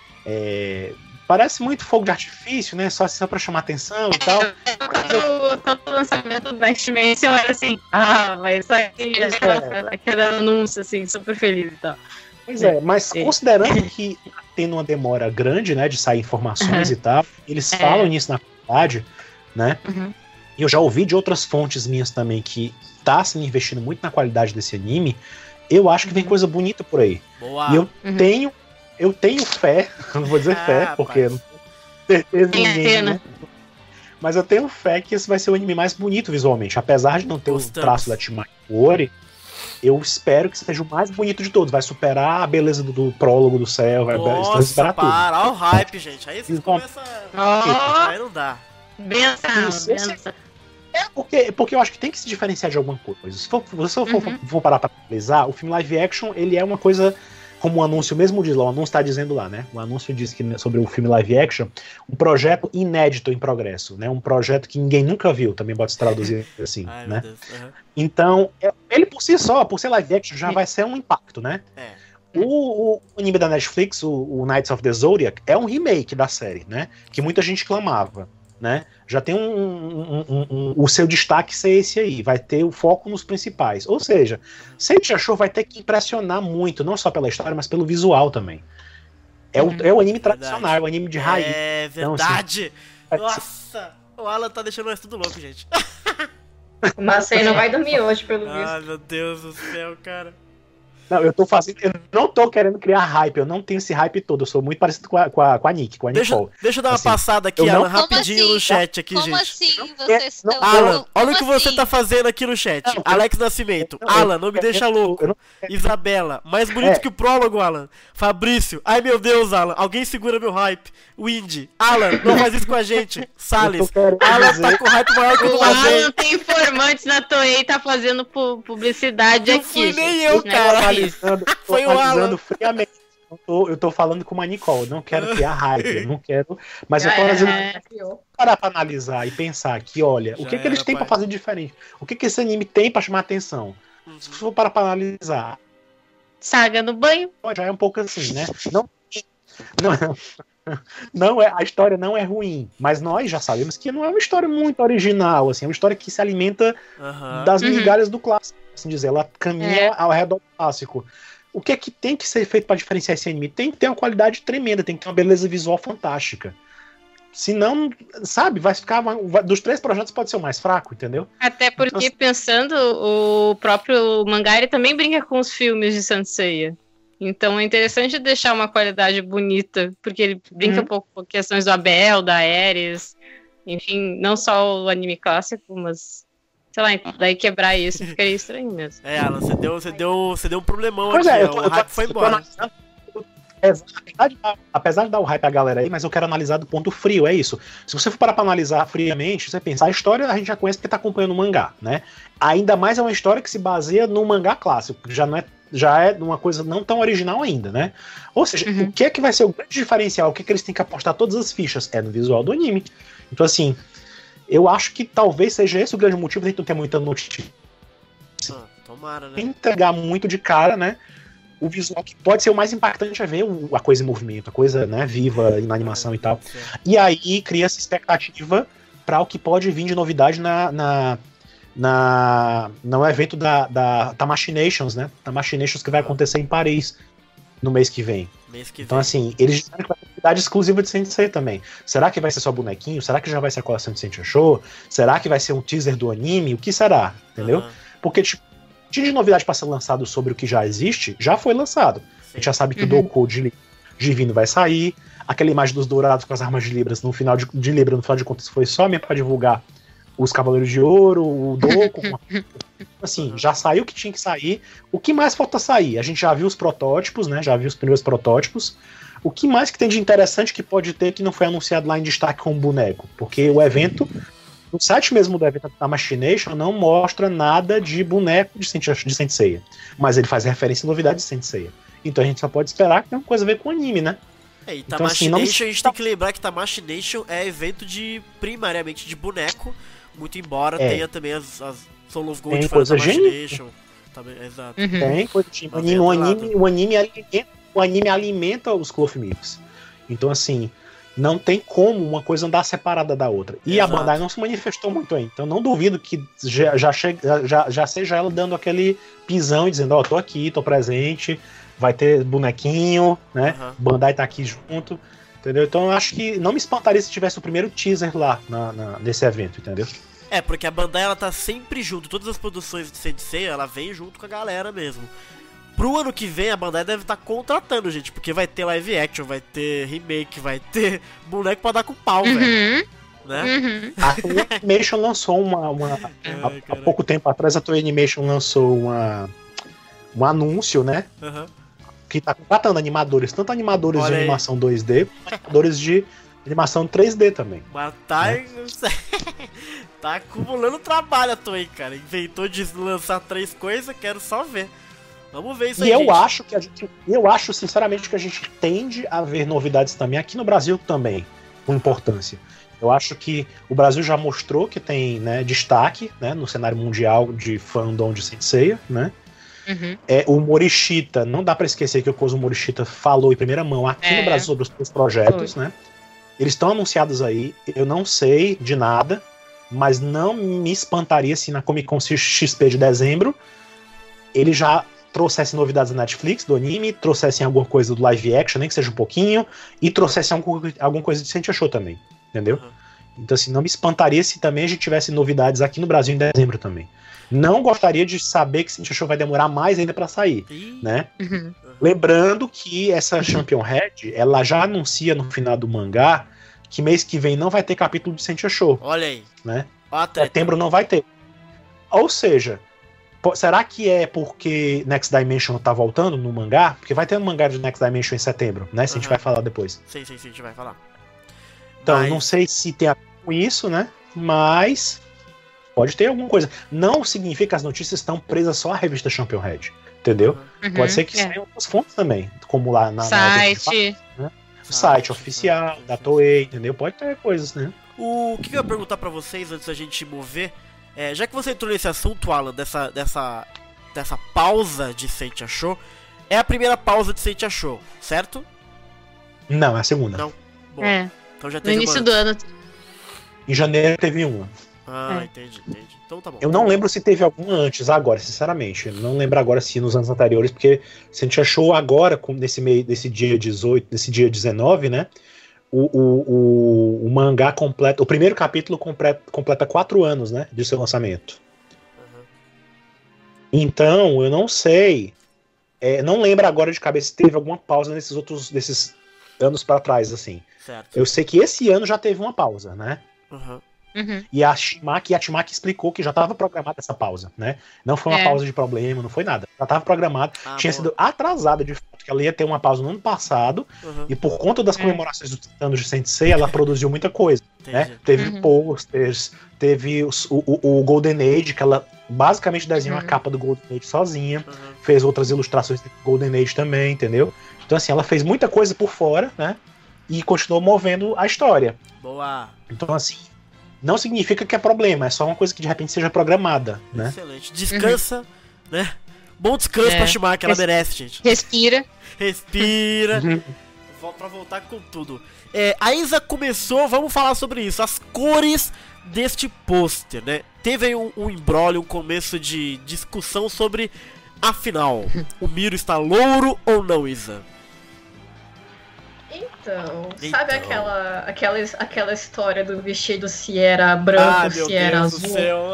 C: É, parece muito fogo de artifício, né? Só, só pra chamar atenção e tal.
D: Todo o lançamento do Next Dimension era assim, ah, mas isso aqui é aquela, aquele anúncio, assim, super feliz e tal.
C: Pois é, mas é. considerando que tendo uma demora grande, né, de sair informações uhum. e tal, eles é. falam nisso na verdade, né? Uhum. E eu já ouvi de outras fontes minhas também que tá se investindo muito na qualidade desse anime. Eu acho que vem coisa bonita por aí.
B: Boa.
C: E eu uhum. tenho eu tenho fé, não vou dizer ah, fé, porque eu não tenho certeza de ninguém, né? Mas eu tenho fé que esse vai ser o anime mais bonito visualmente. Apesar de não ter Gostamos. o traço da Timaki Ori, eu espero que seja o mais bonito de todos. Vai superar a beleza do, do prólogo do céu, vai
B: Nossa,
C: superar tudo.
B: Para, olha o hype, gente. Aí vocês começam a... Aí não dá.
D: Benção, benção.
C: É porque, porque eu acho que tem que se diferenciar de alguma coisa. Se for, se eu for, uhum. for parar pra analisar, o filme live action, ele é uma coisa... Como o anúncio mesmo diz lá, o anúncio tá dizendo lá, né? O anúncio diz que sobre o filme live action, um projeto inédito em progresso, né? Um projeto que ninguém nunca viu, também pode se traduzir assim, Ai, né? Uhum. Então, ele por si só, por ser live action, já vai ser um impacto, né? É. O, o anime da Netflix, o, o Knights of the Zodiac, é um remake da série, né? Que muita gente clamava, né? Já tem um, um, um, um, o seu destaque ser esse aí, vai ter o foco nos principais. Ou seja, Saint Show vai ter que impressionar muito, não só pela história, mas pelo visual também. É o, é o anime tradicional, é o anime de raiz.
B: É verdade! Então, assim, Nossa! O Alan tá deixando nós tudo louco, gente.
F: O Marcelo não vai dormir hoje, pelo visto.
B: Ai, meu Deus do céu, cara.
C: Não, eu tô fazendo. Eu não tô querendo criar hype, eu não tenho esse hype todo. Eu sou muito parecido com a, com a, com a Nick, com a
B: deixa,
C: Nicole.
B: Deixa eu dar uma assim, passada aqui, Alan, rapidinho assim? no chat aqui,
E: Como
B: gente.
E: Assim?
C: Não,
E: Vocês
C: não,
E: estão...
B: Alan, olha
E: Como
B: o que
E: assim?
B: você tá fazendo aqui no chat.
C: Não,
B: Alex Nascimento.
C: Não,
B: Alan,
C: eu,
B: não me
C: eu,
B: deixa
C: eu,
B: louco.
C: Eu não,
B: Isabela, mais bonito é. que o prólogo, Alan. Fabrício, ai meu Deus, Alan. Alguém segura meu hype. Windy, Alan, não faz isso com a gente. Salles, Alan
C: dizer...
B: tá com hype maior que o do
D: O Alan tem informantes na Toei, tá fazendo pu publicidade
B: não
D: aqui.
B: Fui nem eu, cara.
C: Foi o Alan. Friamente. Eu tô, eu tô falando com uma Nicole, não quero criar hype, eu não quero. Mas eu tô fazendo. É. Parar pra analisar e pensar que, olha, Já o que, que eles têm pai. pra fazer diferente? O que, que esse anime tem pra chamar atenção? Uhum. Se for parar pra analisar.
D: Saga no banho.
C: Já é um pouco assim, né? Não, não, não é, a história não é ruim, mas nós já sabemos que não é uma história muito original, assim, é uma história que se alimenta uhum. das migalhas uhum. do clássico, assim dizer, ela caminha é. ao redor do clássico. O que é que tem que ser feito para diferenciar esse anime? Tem que ter uma qualidade tremenda, tem que ter uma beleza visual fantástica. Senão, sabe, vai ficar. Vai, dos três projetos pode ser o mais fraco, entendeu?
D: Até porque, então, pensando, o próprio mangá ele também brinca com os filmes de Saint Seiya. Então é interessante deixar uma qualidade bonita, porque ele brinca uhum. um pouco com questões do Abel, da Ares, enfim, não só o anime clássico, mas. Sei lá, daí quebrar isso ficaria estranho mesmo.
B: É, Alan, você deu, você deu, você deu um problemão
C: pois
B: aqui,
C: é,
B: ó, tô, o hype tô, foi embora.
C: Apesar de, dar, apesar de dar o hype a galera aí, mas eu quero analisar do ponto frio, é isso. Se você for parar pra analisar friamente, você pensa, a história a gente já conhece porque tá acompanhando o mangá, né? Ainda mais é uma história que se baseia no mangá clássico, que já não é, já é uma coisa não tão original ainda, né? Ou seja, uhum. o que é que vai ser o grande diferencial? O que é que eles têm que apostar todas as fichas? É no visual do anime. Então, assim, eu acho que talvez seja esse o grande motivo de a gente não ter muita notícia.
B: Ah, tomara, né?
C: Entregar muito de cara, né? O visual que pode ser o mais impactante é ver a coisa em movimento, a coisa, né, viva na animação e tal. E aí cria essa expectativa para o que pode vir de novidade na, na, na, no evento da, da Tamashii Nations, né? Tamashii Nations que vai acontecer em Paris no mês que vem.
B: Mês que
C: então,
B: vem.
C: assim, eles disseram que vai ter novidade exclusiva de Saint Seiya também. Será que vai ser só bonequinho? Será que já vai ser a coleção de Saint Show? Será que vai ser um teaser do anime? O que será? Entendeu? Uhum. Porque, tipo, de novidade para ser lançado sobre o que já existe, já foi lançado. Sim. A gente já sabe que uhum. o Doku de Divino vai sair. Aquela imagem dos dourados com as armas de Libras no final de, de Libra, no final de contas, foi só mesmo para divulgar os Cavaleiros de Ouro, o Doku. Assim, já saiu o que tinha que sair. O que mais falta sair? A gente já viu os protótipos, né? Já viu os primeiros protótipos. O que mais que tem de interessante que pode ter que não foi anunciado lá em destaque como boneco? Porque o evento, no site mesmo do evento da Machination, não mostra nada de boneco de Saint Seiya. Mas ele faz referência à novidade de Saint Seiya. Então a gente só pode esperar que tem uma coisa a ver com anime, né?
B: É, e então, assim, não... a gente tem que lembrar que Tamashii é evento de, primariamente, de boneco, muito embora é. tenha também as, as Soul of Gold
C: fora Tamashii.
B: Exato.
C: Uhum. Tem coisa de anime, o anime, o anime alimenta, o anime alimenta os Cloth Milks. Então, assim, não tem como uma coisa andar separada da outra. E Exato. a Bandai não se manifestou muito ainda. Então não duvido que já, já, chegue, já, já seja ela dando aquele pisão e dizendo, ó, oh, tô aqui, tô presente, vai ter bonequinho, né? Uhum. Bandai tá aqui junto, entendeu? Então eu acho que não me espantaria se tivesse o primeiro teaser lá na, na, nesse evento, entendeu?
B: É, porque a Bandai ela tá sempre junto, todas as produções de Saint Seiya, ela vem junto com a galera mesmo. Pro ano que vem a Bandai deve estar tá contratando, gente, porque vai ter live action, vai ter remake, vai ter boneco pra dar com pau, uhum. velho. Né?
C: Uhum. A Toei Animation lançou uma... uma Ai, há, há pouco tempo atrás a Toei Animation lançou uma, um anúncio, né? Uhum. Que tá contratando animadores, tanto animadores Olha de aí. animação dois D, quanto animadores de animação três D também.
B: Mas tá, né? Tá acumulando trabalho a Toei, cara. Inventou de lançar três coisas, quero só ver. Vamos ver isso
C: e aí. E eu
B: gente.
C: acho que a gente. Eu acho, sinceramente, que a gente tende a ver novidades também aqui no Brasil também, com importância. Eu acho que o Brasil já mostrou que tem, né, destaque, né, no cenário mundial de fandom de Saint Seiya, né? Uhum. É, o Morishita, não dá pra esquecer que o Kozo Morishita falou em primeira mão aqui é. no Brasil sobre os seus projetos, Foi. né? Eles estão anunciados aí, eu não sei de nada, mas não me espantaria se na Comic Con X P de dezembro ele já trouxesse novidades da Netflix, do anime, trouxessem alguma coisa do live action, nem que seja um pouquinho, e trouxessem algum, alguma coisa de Saint Show também, entendeu? Uhum. Então assim, não me espantaria se também a gente tivesse novidades aqui no Brasil em dezembro também. Não gostaria de saber que Saint Show vai demorar mais ainda pra sair, Ih. né? Uhum. Lembrando que essa Champion Head, ela já anuncia no final do mangá que mês que vem não vai ter capítulo de Saint Show.
B: Olha aí.
C: Né? Setembro não vai ter. Ou seja, será que é porque Next Dimension tá voltando no mangá? Porque vai ter um mangá de Next Dimension em setembro, né? Se uhum. a gente vai falar depois.
B: Sim, sim, sim, a gente vai falar.
C: Então, Mas... não sei se tem a ver com isso, né? Mas pode ter alguma coisa. Não significa que as notícias estão presas só à revista Champion Head, entendeu? Uhum. Pode ser que é. saiam outras fontes também, como lá na...
D: Site.
C: Na né? O site oficial sim, sim. da Toei, entendeu? Pode ter coisas, né?
B: O que eu ia perguntar pra vocês antes da gente mover, é, já que você entrou nesse assunto, Alan, dessa, dessa, dessa pausa de Saint Show, é a primeira pausa de Saint Show, certo?
C: Não, é a segunda.
B: Não? Bom,
D: é.
B: Então já teve
D: no início
B: uma...
D: do ano.
C: Em janeiro teve uma.
B: Ah,
D: é.
B: entendi, entendi. Então tá bom.
C: Eu não lembro se teve alguma antes, agora, sinceramente. Eu não lembro agora se nos anos anteriores, porque se a gente achou agora, nesse, meio, nesse dia dezoito, nesse dia dezenove, né? O, o, o, o mangá completa. O primeiro capítulo completa, completa quatro anos, né? De seu lançamento. Uhum. Então, eu não sei. É, não lembro agora de cabeça se teve alguma pausa nesses outros desses anos para trás, assim.
B: Certo.
C: Eu sei que esse ano já teve uma pausa, né?
B: Uhum.
D: Uhum.
C: E a Shimaki, a Shimaki explicou que já estava programada essa pausa, né? Não foi uma é. pausa de problema, não foi nada. Já estava programada, ah, tinha boa. sido atrasada de fato, que ela ia ter uma pausa no ano passado, uhum. e por conta das comemorações dos anos de Saint Seiya, ela produziu muita coisa, né? Teve uhum. posters, teve os, o, o, o Golden Age, que ela basicamente desenhou uhum. a capa do Golden Age sozinha, uhum. fez outras ilustrações do Golden Age também, entendeu? Então assim, ela fez muita coisa por fora, né? E continuou movendo a história.
B: Boa!
C: Então assim, não significa que é problema, é só uma coisa que de repente seja programada, né?
B: Excelente. Descansa, uhum. né? Bom descanso é. pra Shimaki, que ela Res... merece, gente.
D: Respira.
B: Respira. Uhum. Pra voltar com tudo. É, a Isa começou, vamos falar sobre isso, as cores deste pôster, né? Teve aí um, um imbróglio, um começo de discussão sobre, afinal, o Miro está louro ou não, Isa?
F: Então,
B: Então.
F: sabe aquela, aquela, aquela história do vestido se era branco,
B: Ah, meu
F: se era
B: Deus
F: azul?
B: do céu.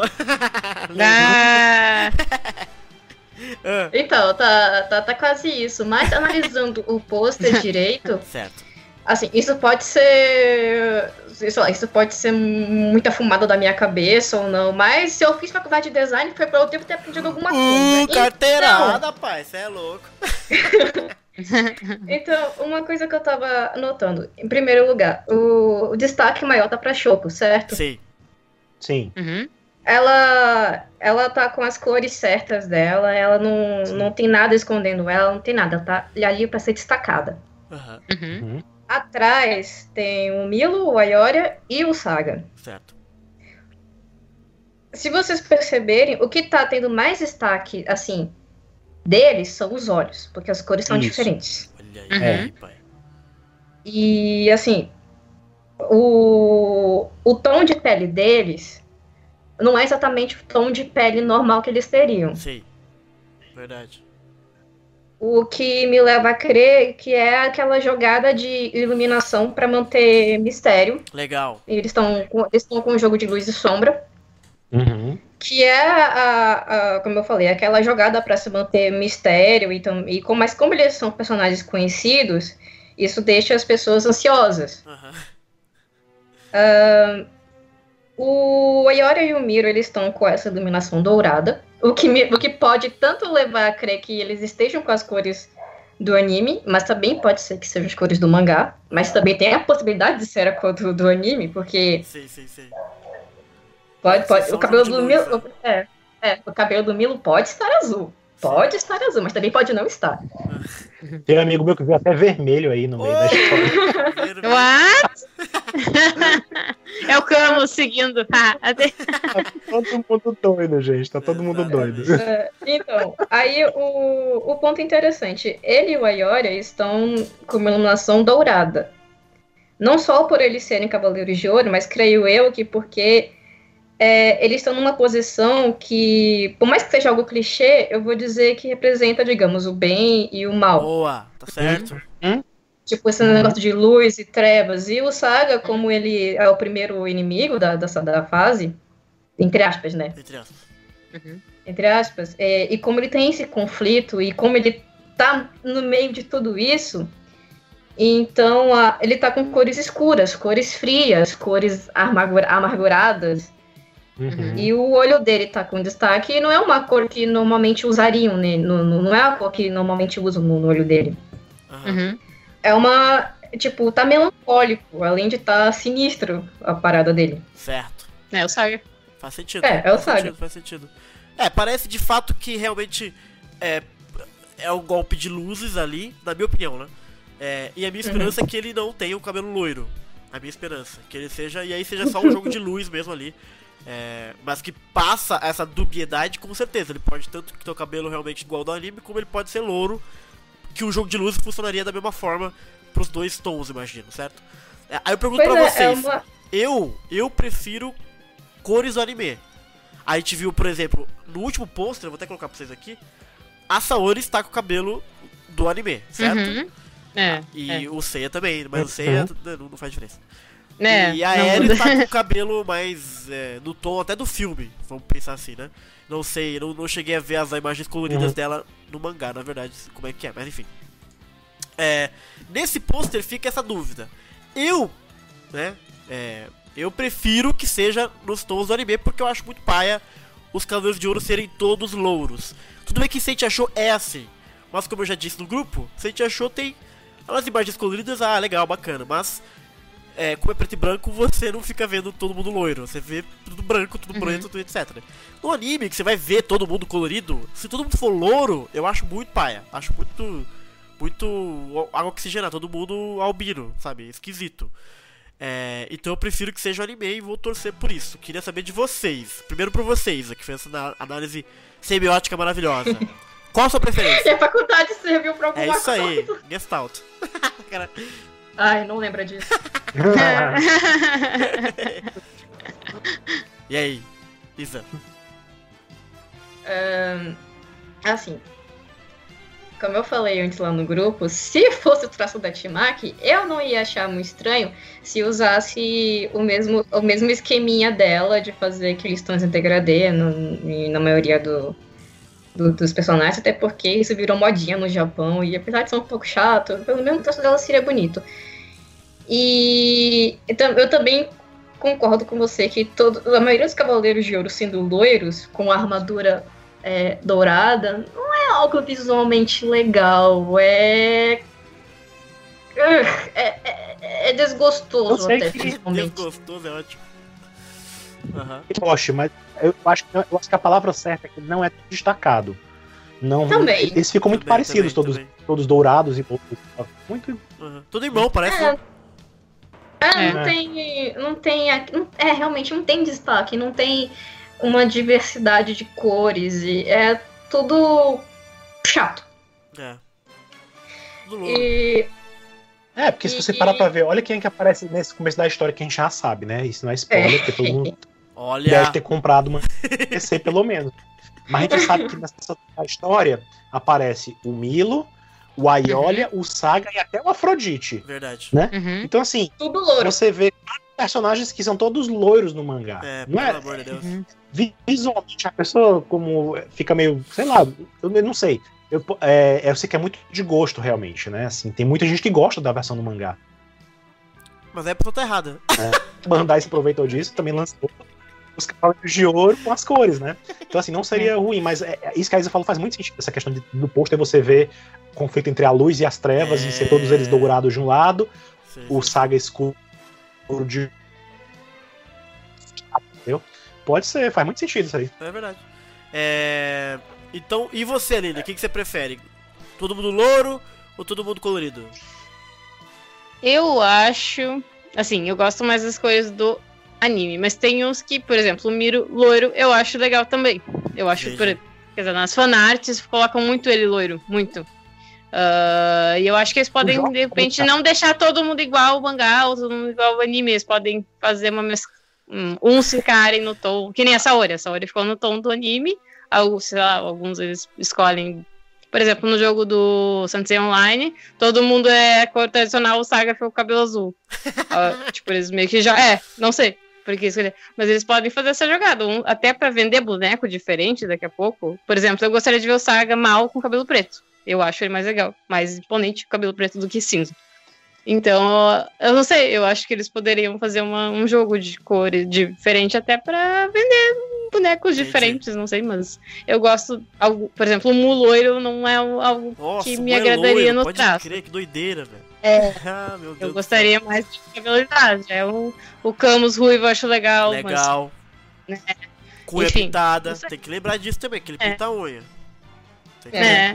D: Ah,
B: Ah,
F: Então, tá, tá, tá quase isso. Mas analisando o pôster direito,
B: certo.
F: assim, isso pode ser. Sei lá, isso pode ser muita fumada da minha cabeça ou não. Mas se eu fiz faculdade de design, foi pra eu ter aprendido alguma coisa.
B: Uh, carteirada, pai, você é louco.
F: Então, uma coisa que eu tava notando. Em primeiro lugar, o, o destaque maior tá pra Shoko, certo?
B: Sim.
C: Sim.
D: uhum,
F: Ela, ela tá com as cores certas dela, ela não,
C: Sim.
F: não tem nada escondendo ela, não tem nada, ela tá ali pra ser destacada.
B: Aham,
D: uhum.
C: Uhum.
F: Atrás tem o Milo, o Ayora e o Saga.
B: certo.
F: Se vocês perceberem, o que tá tendo mais destaque, assim, deles são os olhos, porque as cores são
C: Isso.
F: diferentes.
B: Olha aí,
D: Uhum.
B: pai.
F: E, assim, o, o tom de pele deles não é exatamente o tom de pele normal que eles teriam.
B: Sim. Verdade.
F: O que me leva a crer que é aquela jogada de iluminação para manter mistério.
B: Legal.
F: Eles estão com, eles estão com um jogo de luz e sombra,
C: Uhum.
F: que é, a, a- como eu falei, aquela jogada para se manter mistério. E, tam- e com, mas como eles são personagens conhecidos, isso deixa as pessoas ansiosas.
B: Aham.
F: O Ayora e o Miro, eles estão com essa iluminação dourada, o que, me- o que pode tanto levar a crer que eles estejam com as cores do anime, mas também pode ser que sejam as cores do mangá, mas também tem a possibilidade de ser a cor do, do anime, porque
B: Sim, sim, sim.
F: pode, pode,
B: Só
F: o cabelo
B: de
F: do
B: luz,
F: Milo,
B: né?
F: é, é, o cabelo do Milo pode estar azul, pode estar azul, mas também pode não estar.
C: Tem um amigo meu que viu até vermelho aí no meio da história.
B: Vermelho.
D: What? É o Camus seguindo. Ah, até-
C: Todo mundo doido, gente. Tá todo mundo doido.
F: É, então, aí o, o ponto interessante, ele e o Ayora estão com uma iluminação dourada. Não só por eles serem Cavaleiros de Ouro, mas creio eu que porque é, eles estão numa posição que, por mais que seja algo clichê, eu vou dizer que representa, digamos, o bem e o mal.
B: Boa, tá certo.
F: Tipo, esse negócio de luz e trevas. E o Saga, como ele é o primeiro inimigo da, dessa, da fase, entre aspas, né?
B: Entre aspas.
D: Uhum.
F: Entre aspas, é, e como ele tem esse conflito, e como ele tá no meio de tudo isso, então a, ele tá com cores escuras, cores frias, cores amargura, amarguradas,
C: Uhum.
F: e o olho dele tá com destaque, e não é uma cor que normalmente usariam, né? não, não não é a cor que normalmente usam no, no olho dele.
B: Aham.
D: Uhum.
F: É uma, tipo, tá melancólico, além de tá sinistro a parada dele.
B: Certo.
D: É o Saga.
B: Faz sentido.
F: É, é o
B: faz
F: Saga.
B: sentido, faz sentido. É, parece de fato que realmente é, é um golpe de luzes ali, na minha opinião, né? É, e a minha esperança é que ele não tenha o cabelo loiro. A minha esperança. Que ele seja. E aí seja só um jogo de luz mesmo ali. É, mas que passa essa dubiedade com certeza. Ele pode tanto ter o cabelo realmente igual ao do anime, como ele pode ser louro. Que o jogo de luz funcionaria da mesma forma pros dois tons, imagino, certo? É, aí eu pergunto
F: Pois
B: pra
F: é, é
B: vocês.
F: uma...
B: Eu, eu prefiro cores do anime. A gente viu, por exemplo, no último pôster, eu vou até colocar pra vocês aqui, a Saori está com o cabelo do anime, certo?
D: Uhum. É.
B: E
D: é.
B: o Seiya também, mas o Seiya não, não faz diferença.
D: É,
B: E a
D: não
B: Eri
D: muda.
B: tá com o cabelo mais é, no tom até do filme, vamos pensar assim, né? Não sei, não, não cheguei a ver as imagens coloridas
C: Uhum.
B: dela no mangá, na verdade, como é que é, mas enfim. É, nesse pôster fica essa dúvida. Eu, né, é, eu prefiro que seja nos tons do anime, porque eu acho muito paia os Cavaleiros de Ouro serem todos louros. Tudo bem que Saint Achou é assim, mas como eu já disse no grupo, Saint Achou tem as imagens coloridas, ah, legal, bacana, mas é, como é preto e branco, você não fica vendo todo mundo loiro, você vê tudo branco, tudo
D: Uhum.
B: preto, tudo etcétera. No anime, que você vai ver todo mundo colorido, se todo mundo for louro, eu acho muito paia, acho muito, muito água oxigenada, todo mundo albino, sabe, esquisito. É, então eu prefiro que seja o anime e vou torcer por isso. Queria saber de vocês, primeiro pra vocês, que fez essa análise semiótica maravilhosa. Qual a sua
F: E
B: preferência?
F: a faculdade serviu pra alguma
B: É isso aí,
F: coisa.
B: Gestalt. Cara,
F: Ai, não lembra disso.
B: e aí, Isa?
F: Ahn, assim, como eu falei antes lá no grupo, se fosse o traço da Timaki, eu não ia achar muito estranho se usasse o mesmo, o mesmo esqueminha dela de fazer aqueles tons em degradê no, na maioria do, do, dos personagens, até porque isso virou modinha no Japão, e apesar de ser um pouco chato, pelo menos o traço dela seria bonito. E então, eu também concordo com você que todo, a maioria dos Cavaleiros de Ouro sendo loiros, com a armadura é, dourada, não é algo visualmente legal, é... É, é, é desgostoso até,
C: que...
F: principalmente.
B: Desgostoso é ótimo. Uhum.
C: Eu gosto, mas eu acho, que, eu acho que a palavra certa é que não é destacado. Não,
F: também.
C: Eles ficam muito
B: também,
C: parecidos,
B: também,
C: todos,
B: também.
C: todos dourados e muito...
B: Uhum. Tudo irmão, parece.
F: É. É,
D: É.
F: não tem, não tem, não- é, realmente não tem destaque, não tem uma diversidade de cores, e é tudo chato.
B: É. Tudo louco.
F: E
C: É, porque se você parar pra ver, olha quem é que aparece nesse começo da história que a gente já sabe, né? Isso não é spoiler,
F: É.
C: porque todo mundo
B: Olha.
C: deve ter comprado uma P C pelo menos. Mas a gente já sabe que nessa história aparece o Milo, o Aiolia, o Saga e até o Afrodite.
B: Verdade.
D: Uhum.
C: Então, assim,
F: tudo louro.
C: você vê personagens que são todos loiros no mangá.
B: É,
C: não
B: pelo
C: é?
B: amor de Deus.
D: Uhum.
C: Visualmente, a pessoa como fica meio, sei lá, eu não sei. Eu, é, eu sei que é muito de gosto, realmente, né? Assim, tem muita gente que gosta da versão do mangá.
B: Mas aí a pessoa tá errada.
C: O Bandai se aproveitou disso, também lançou os Cavaleiros de Ouro com as cores, né? Então, assim, não seria ruim, mas é, é, isso que a Isa falou faz muito sentido. Essa questão de, do pôster você vê o conflito entre a luz e as trevas,
B: É.
C: e ser todos eles dourados de um lado,
B: Sim,
C: o
B: sim.
C: Saga escuro de. Entendeu? Pode ser, faz muito sentido isso aí.
B: É verdade. É... Então, e você, Lili? O que, que você prefere? Todo mundo louro ou todo mundo colorido?
D: Eu acho. Assim, eu gosto mais das coisas do anime, mas tem uns que, por exemplo, o Miro loiro eu acho legal também. Eu acho,
B: Entendi.
D: por, quer dizer, nas fanarts colocam muito ele loiro, muito. Ah, e eu acho que eles podem,
C: jogo
D: de repente, não deixar todo mundo igual ao mangá, ou todo mundo igual ao anime. Eles podem fazer uma mes... um, uns ficarem no tom, que nem a Saori. A Saori ficou no tom do anime. Alguns, sei lá, alguns eles escolhem. Por exemplo, no jogo do Sensei Online, todo mundo é cor tradicional, o Saga ficou com o cabelo azul. Ah, tipo, eles meio que já. É, não sei. Porque escolher. Mas eles podem fazer essa jogada, um, até pra vender boneco diferente daqui a pouco. Por exemplo, eu gostaria de ver o Saga mal com cabelo preto. Eu acho ele mais legal, mais imponente com cabelo preto do que cinza. Então, eu não sei, eu acho que eles poderiam fazer uma, um jogo de cores diferente até pra vender bonecos
B: Entendi.
D: diferentes, não sei, mas eu gosto, algo, por exemplo, o Mu loiro não é algo
B: Nossa,
D: que
B: o
D: me
B: é
D: agradaria
B: loiro,
D: no
B: pode
D: traço.
B: crer, que doideira, velho.
D: É,
B: Ah, meu Deus
D: eu
B: do
D: gostaria mais de cabelo idade. É o, o Camus ruivo eu acho legal.
B: céu. Legal.
D: Mas,
B: Com unha
D: Enfim,
B: pintada.
D: não sei.
B: Tem que lembrar disso também, que ele
D: É.
B: pinta a unha. Tem que
D: é.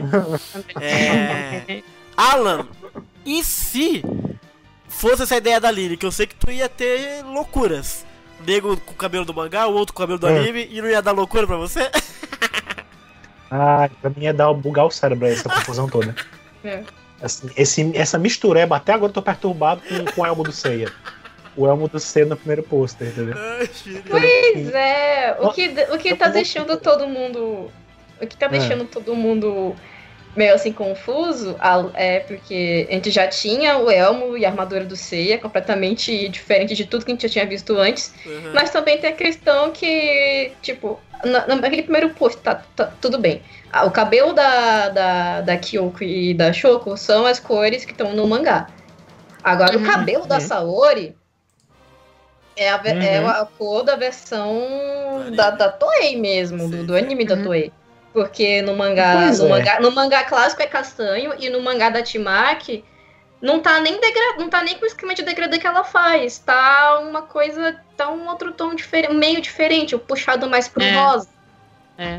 B: É. Alan, e se fosse essa ideia da Lily, que eu sei que tu ia ter loucuras. Nego com o cabelo do mangá, o outro com o cabelo do
C: É.
B: anime, e não ia dar loucura pra você?
C: Ah, pra mim é dar bugar o cérebro aí, essa confusão toda.
F: É.
C: Assim, esse, essa mistureba, até agora eu tô perturbado com, com o Elmo do Seiya. O Elmo do Seiya no primeiro pôster, entendeu?
B: Ai, genial.
F: Pois é, o que, o que
C: Eu
F: tá
C: vou-
F: deixando todo mundo. O que tá
C: É.
F: deixando todo mundo meio assim confuso a- é porque a gente já tinha o elmo e a armadura do Seiya completamente diferente de tudo que a gente já tinha visto antes.
B: Uhum.
F: Mas também tem a questão que, tipo, na- naquele primeiro post, tá, tá tudo bem. Ah, o cabelo da, da, da Kyoko e da Shoko são as cores que estão no mangá. Agora,
D: Uhum.
F: o cabelo da
C: Uhum.
F: Saori é a, ve- é
C: Uhum.
F: a cor da versão
B: Anime.
F: da, da Toei mesmo, do,
B: Sim.
F: do anime da
D: Uhum.
F: Toei. Porque no mangá,
C: Pois
F: no,
C: é.
F: mangá, no mangá clássico é castanho e no mangá da Timaki não tá nem degra... não tá nem com o esquema de degradê que ela faz. Tá uma coisa, tá um outro tom diferente, meio diferente, o puxado mais pro
D: É.
F: rosa.
D: É.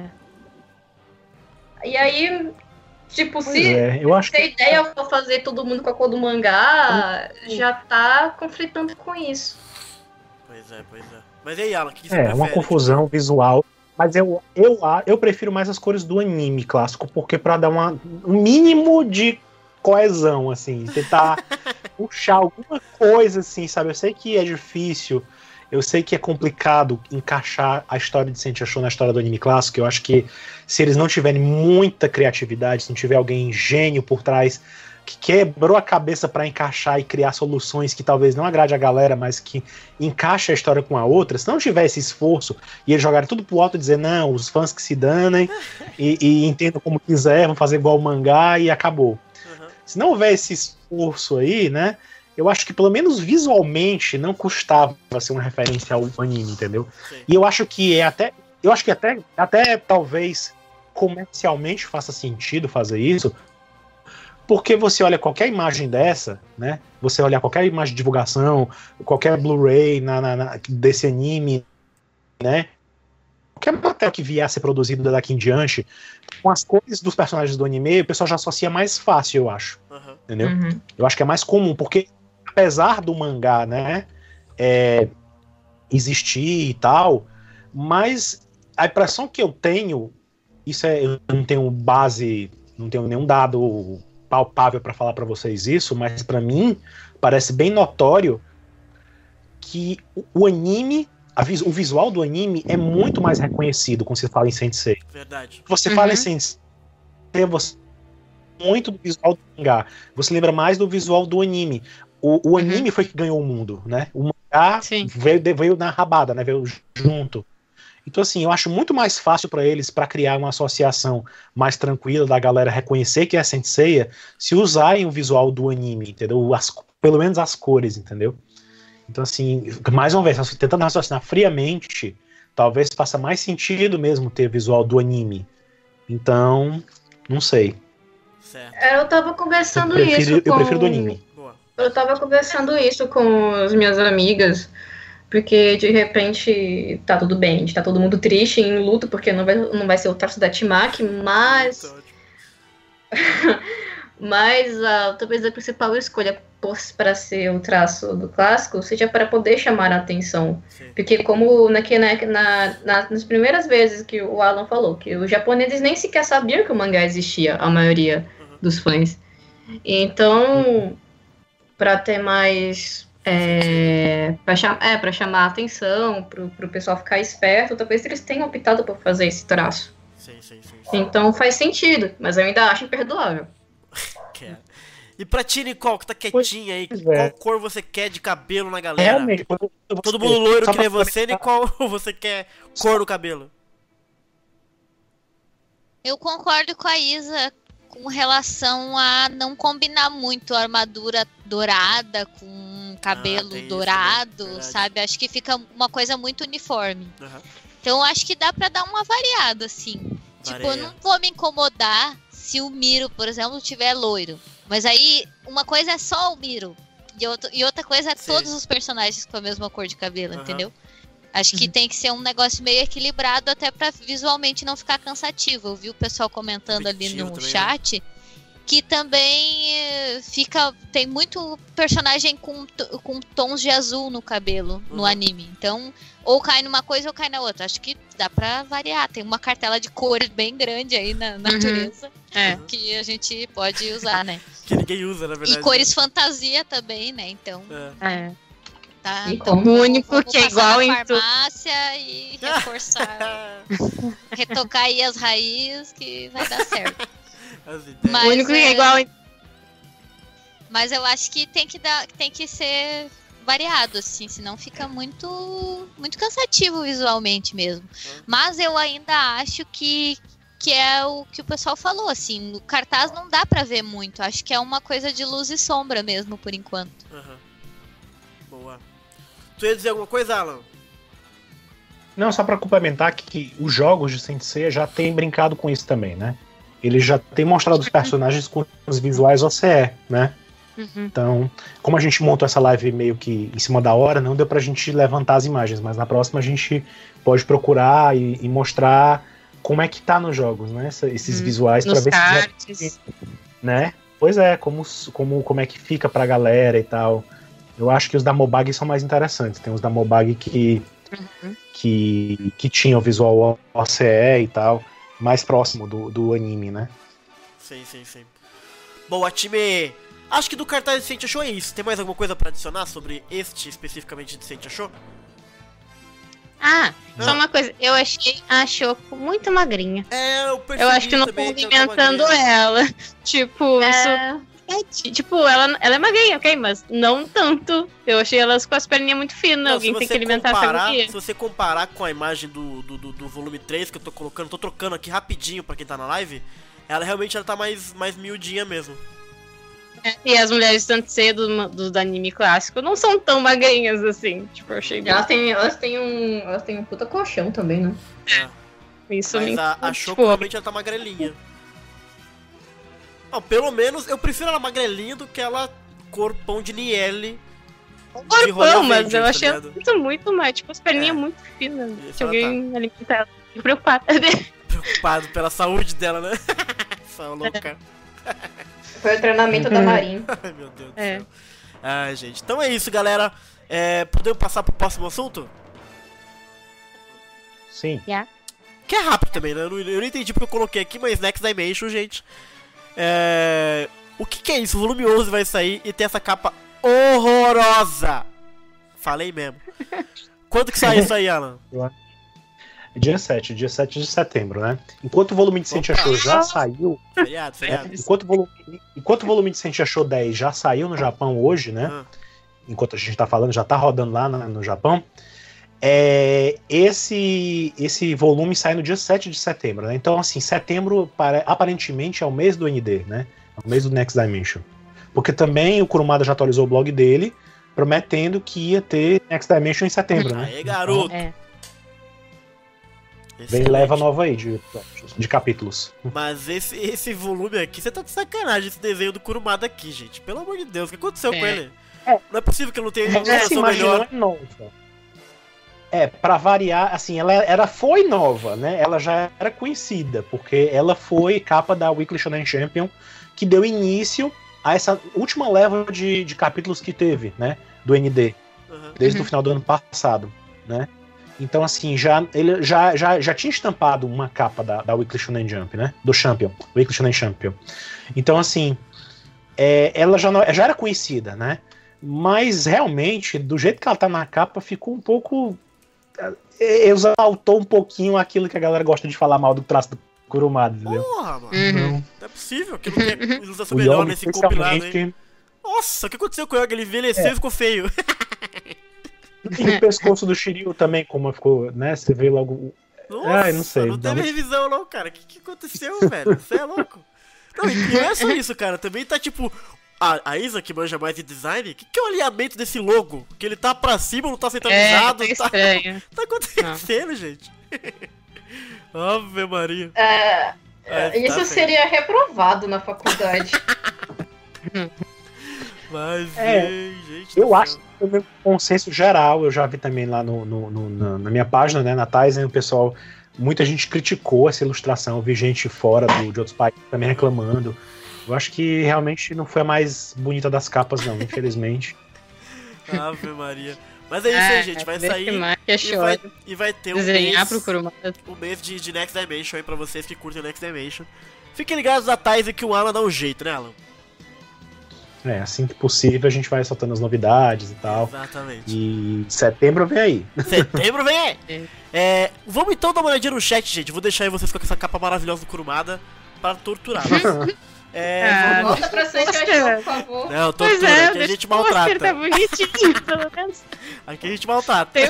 F: E aí, tipo,
C: Pois
F: se,
C: é, eu acho
F: se a
C: que
F: ideia for fazer todo mundo com a cor do mangá, já tá conflitando com isso.
B: Pois é, pois é. Mas e aí, Alan, o que que você
C: é
B: prefere?
C: uma confusão visual. Mas eu, eu, eu prefiro mais as cores do anime clássico, porque pra dar uma, um mínimo de coesão, assim, tentar puxar alguma coisa, assim, sabe? Eu sei que é difícil. Eu sei que é complicado encaixar a história de Saint Show na história do anime clássico. Eu acho que se eles não tiverem muita criatividade, se não tiver alguém gênio por trás que quebrou a cabeça para encaixar e criar soluções que talvez não agrade a galera, mas que encaixe a história com a outra, se não tiver esse esforço e eles jogarem tudo pro alto e dizer, não, os fãs que se danem e, e entendam como quiser, vão fazer igual o mangá e acabou. Uhum. Se não houver esse esforço aí, né, eu acho que pelo menos visualmente não custava ser uma referência ao anime, entendeu? Sim. E eu acho que é até, eu acho que até, até talvez comercialmente faça sentido fazer isso, porque você olha qualquer imagem dessa, né? Você olha qualquer imagem de divulgação, qualquer Blu-ray na, na, na, desse anime, né? Qualquer matéria que vier a ser produzida daqui em diante, com as cores dos personagens do anime, o pessoal já associa mais fácil, eu acho. Uhum. Entendeu? Uhum. Eu acho que é mais comum, porque apesar do mangá, né, é, existir e tal, mas a impressão que eu tenho, isso é, eu não tenho base, não tenho nenhum dado palpável para falar para vocês isso, mas para mim parece bem notório que o, o anime, a, o visual do anime é muito mais reconhecido quando você fala em Sensei.
B: Verdade.
C: Você uhum. fala em Sensei, você muito do visual do mangá. Você lembra mais do visual do anime. O, o anime uhum. foi que ganhou o mundo, né? O mangá veio, veio na rabada, né? Veio junto. Então, assim, eu acho muito mais fácil para eles, para criar uma associação mais tranquila da galera reconhecer que é Senseiya, se usarem o visual do anime, entendeu? As, pelo menos as cores, entendeu? Então, assim, mais uma vez, tentando raciocinar friamente, talvez faça mais sentido mesmo ter visual do anime. Então, não sei.
B: Certo.
F: Eu tava conversando
C: eu prefiro,
F: isso com...
C: Eu prefiro do anime.
B: Boa.
F: Eu tava conversando isso com as minhas amigas, porque de repente tá tudo bem, a gente tá todo mundo triste, em luto, porque não vai, não vai ser o traço da Timaki, mas... mas uh, talvez a principal escolha para ser o traço do clássico seja para poder chamar a atenção. Sim. Porque como na, na, na, nas primeiras vezes que o Alan falou, que os japoneses nem sequer sabiam que o mangá existia, a maioria uhum. dos fãs. Então, para ter mais... É, para cham é, chamar a atenção, para o pessoal ficar esperto, talvez eles tenham optado por fazer esse traço.
B: Sim, sim, sim, sim.
F: Então faz sentido, mas eu ainda acho imperdoável.
B: E pra ti, Nicole, que tá quietinha aí, qual
C: é.
B: cor você quer de cabelo na galera?
C: Realmente, eu, eu,
B: todo mundo loiro que nem você, Nicole, ou você quer cor no cabelo?
E: Eu concordo com a Isa com relação a não combinar muito a armadura dourada com cabelo ah, dourado, isso, né? Sabe? Acho que fica uma coisa muito uniforme. Uhum. Então acho que dá pra dar uma variada, assim. Vareia. Tipo, eu não vou me incomodar se o Miro, por exemplo, tiver loiro. Mas aí, uma coisa é só o Miro. E, outro, e outra coisa é Sim. todos os personagens com a mesma cor de cabelo, uhum. entendeu? Acho que uhum. tem que ser um negócio meio equilibrado até pra visualmente não ficar cansativo. Eu vi o pessoal comentando ali no também, chat... Né? Que também fica... Tem muito personagem com, com tons de azul no cabelo, uhum. no anime. Então, ou cai numa coisa ou cai na outra. Acho que dá pra variar. Tem uma cartela de cores bem grande aí na natureza. Uhum. É. Que a gente pode usar, né?
B: Que ninguém usa, na verdade.
E: E cores fantasia também, né? Então...
D: É.
E: Tá,
D: e
E: então,
D: como o único vamos
E: que é
D: igual
E: na
D: em
E: farmácia e reforçar. Retocar aí as raízes que vai dar certo.
D: Mas, o único que é igual em...
E: Mas eu acho que tem que dar, tem que ser variado, assim, senão fica muito, muito cansativo visualmente mesmo. Mas eu ainda acho que, que é o que o pessoal falou, assim, no cartaz não dá pra ver muito. Acho que é uma coisa de luz e sombra mesmo, por enquanto.
B: Uhum. Boa. Tu ia dizer alguma coisa, Alan?
C: Não, só pra complementar que, que os jogos de Sensei já têm brincado com isso também, né? Ele já tem mostrado os personagens com os visuais O C E, né? Uhum. Então, como a gente montou essa live meio que em cima da hora, não deu pra gente levantar as imagens, mas na próxima a gente pode procurar e, e mostrar como é que tá nos jogos, né? Esses uhum. visuais pra ver se... Né? Pois é, como, como, como é que fica pra galera e tal. Eu acho que os da Mobag são mais interessantes. Tem os da Mobag que, uhum. que, que tinham o visual O C E e tal, mais próximo do, do anime, né?
B: Sim, sim, sim. Bom, a time... Acho que do cartaz de Saint Show é isso. Tem mais alguma coisa pra adicionar sobre este especificamente de Saint Show?
D: Ah,
B: Ah.
D: só uma coisa. Eu achei a Choco muito magrinha.
B: É, eu percebi
D: Eu acho que não
B: também
D: estão
B: que ela tava
D: alimentando
B: magrinha.
D: ela. Tipo, isso.
F: É,
D: é, tipo, ela, ela é magrinha, ok? Mas não tanto. Eu achei elas com as perninhas muito finas.
B: Não,
D: Alguém
B: se
D: tem
B: você
D: que alimentar essa
B: comparar,
D: guria.
B: se você comparar com a imagem do, do, do, do volume três que eu tô colocando, tô trocando aqui rapidinho pra quem tá na live, ela realmente ela tá mais, mais miudinha mesmo.
D: E as mulheres tanto cedo do, do anime clássico não são tão magrinhas assim. Tipo, eu achei bem.
F: elas têm, elas têm um. Elas têm um puta colchão também, né?
D: Isso
B: Mas
D: me
B: a, a
D: tipo,
B: Choco realmente ela tá magrelinha. Não, pelo menos eu prefiro ela magrelinha do que ela corpão de Niele. de Holly
D: corpão, mas
B: Avengers,
D: eu
B: tá
D: achei
B: ligado?
D: muito, muito mais. Tipo, as perninhas
B: É.
D: muito finas.
B: Isso
D: Se
B: ela
D: alguém alimentar ela, fico preocupada.
B: Preocupado pela saúde dela, né? Essa louca.
F: Foi o treinamento da Marinha.
B: Ai, meu Deus do
D: É.
B: céu. Ai, gente. Então é isso, galera. É, podemos passar pro próximo assunto?
C: Sim.
B: Que é rápido também, né? Eu não, eu não entendi porque eu coloquei aqui, mas Next Dimension, gente. É... O que, que é isso? O volume onze vai sair e tem essa capa horrorosa. Falei mesmo. Quando que sai isso aí, Alan?
C: Dia sete, dia sete de setembro, né? Enquanto o volume de Sentia Show já saiu,
B: Feriado,
C: é,
B: feriado.
C: enquanto, o volume, enquanto o volume de Sentia Show dez já saiu no Japão hoje, né?
B: Ah,
C: Enquanto a gente tá falando, já tá rodando lá na- no Japão. É, esse, esse volume sai no dia sete de setembro, né? Então, assim, setembro para, aparentemente é o mês do N D, né? É o mês do Next Dimension. Porque também o Kurumada já atualizou o blog dele, prometendo que ia ter Next Dimension em setembro, né?
B: Aê, garoto.
D: É.
C: Vem
B: Excelente.
C: leva nova aí de, de capítulos.
B: Mas esse, esse volume aqui, você tá de sacanagem, esse desenho do Kurumada aqui, gente. Pelo amor de Deus, o que aconteceu
D: É.
B: com ele?
C: É.
B: Não é possível que ele não tenha
C: Essa
B: ilustração
C: imagem
B: melhor.
C: não é nova. É, pra variar, assim, ela, ela foi nova, né? Ela já era conhecida, porque ela foi capa da Weekly Shonen Champion, que deu início a essa última leva de, de capítulos que teve, né? Do N D,
B: Uhum.
C: desde
D: Uhum.
C: o final do ano passado, né? Então, assim, já, ele já, já, já tinha estampado uma capa da, da Weekly Shonen Jump, né? Do Champion, Weekly Shonen Champion. Então, assim, é, ela já, não- já era conhecida, né? Mas, realmente, do jeito que ela tá na capa, ficou um pouco... é, exaltou um pouquinho aquilo que a galera gosta de falar mal do traço do Kurumada, entendeu?
B: Porra, mano.
D: Uhum.
B: Não é possível que não tenha ilustração
C: O
B: melhor
C: Yogi,
B: nesse compilado, hein?
C: especialmente,
B: Nossa, o que aconteceu com o Yogi? Ele envelheceu
C: É.
B: e ficou feio.
C: e o pescoço do Shiryu também, como ficou, né? Você vê logo...
B: Nossa,
C: Ai, não sei,
B: não
C: dá
B: teve
C: muito-
B: revisão não, cara. O que, que aconteceu, velho? Você é louco. Não, e não é só isso, cara. Também tá tipo... A, a Isa, que manja mais de design, o que, que é o alinhamento desse logo? Que ele tá pra cima, não tá
D: É,
B: centralizado,
D: tá
B: tá,
D: estranho.
B: tá acontecendo, gente. Ave Maria.
F: É,
B: Mas
F: isso
B: tá feio.
F: seria reprovado na faculdade.
B: Mas,
C: É,
B: bem, gente. do
C: Eu
B: céu.
C: acho que o consenso geral, eu já vi também lá no, no- no- na, na minha página, né, na Tizen, o pessoal, muita gente criticou essa ilustração, eu vi gente fora do, de outros países também reclamando. Eu acho que realmente não foi a mais bonita das capas, não, infelizmente.
B: Ave Maria. Mas é isso aí, gente. Vai sair
D: Que é
B: e vai,
D: choro.
B: e vai ter um
D: Desenhar
B: mês,
D: pro Kurumada.
B: um mês de, de Next Dimension aí pra vocês que curtem Next Dimension. Fiquem ligados na Tizen que o Alan dá um jeito, né, Alan?
C: É, assim que possível a gente vai soltando as novidades e tal.
B: Exatamente.
C: E setembro vem aí.
B: Setembro vem aí!
D: É.
B: É, vamos então dar uma olhadinha no chat, gente. Vou deixar aí vocês com essa capa maravilhosa do Kurumada para torturar. É,
D: Ah,
B: vamos...
F: Volta pra Santi Show, por favor.
B: Não,
D: Pois
B: tortura,
D: é,
B: aqui a
D: deixa
B: gente
D: o pôster,
B: maltrata.
D: tá bonitinho, pelo menos.
B: Aqui a gente maltrata.
D: Tem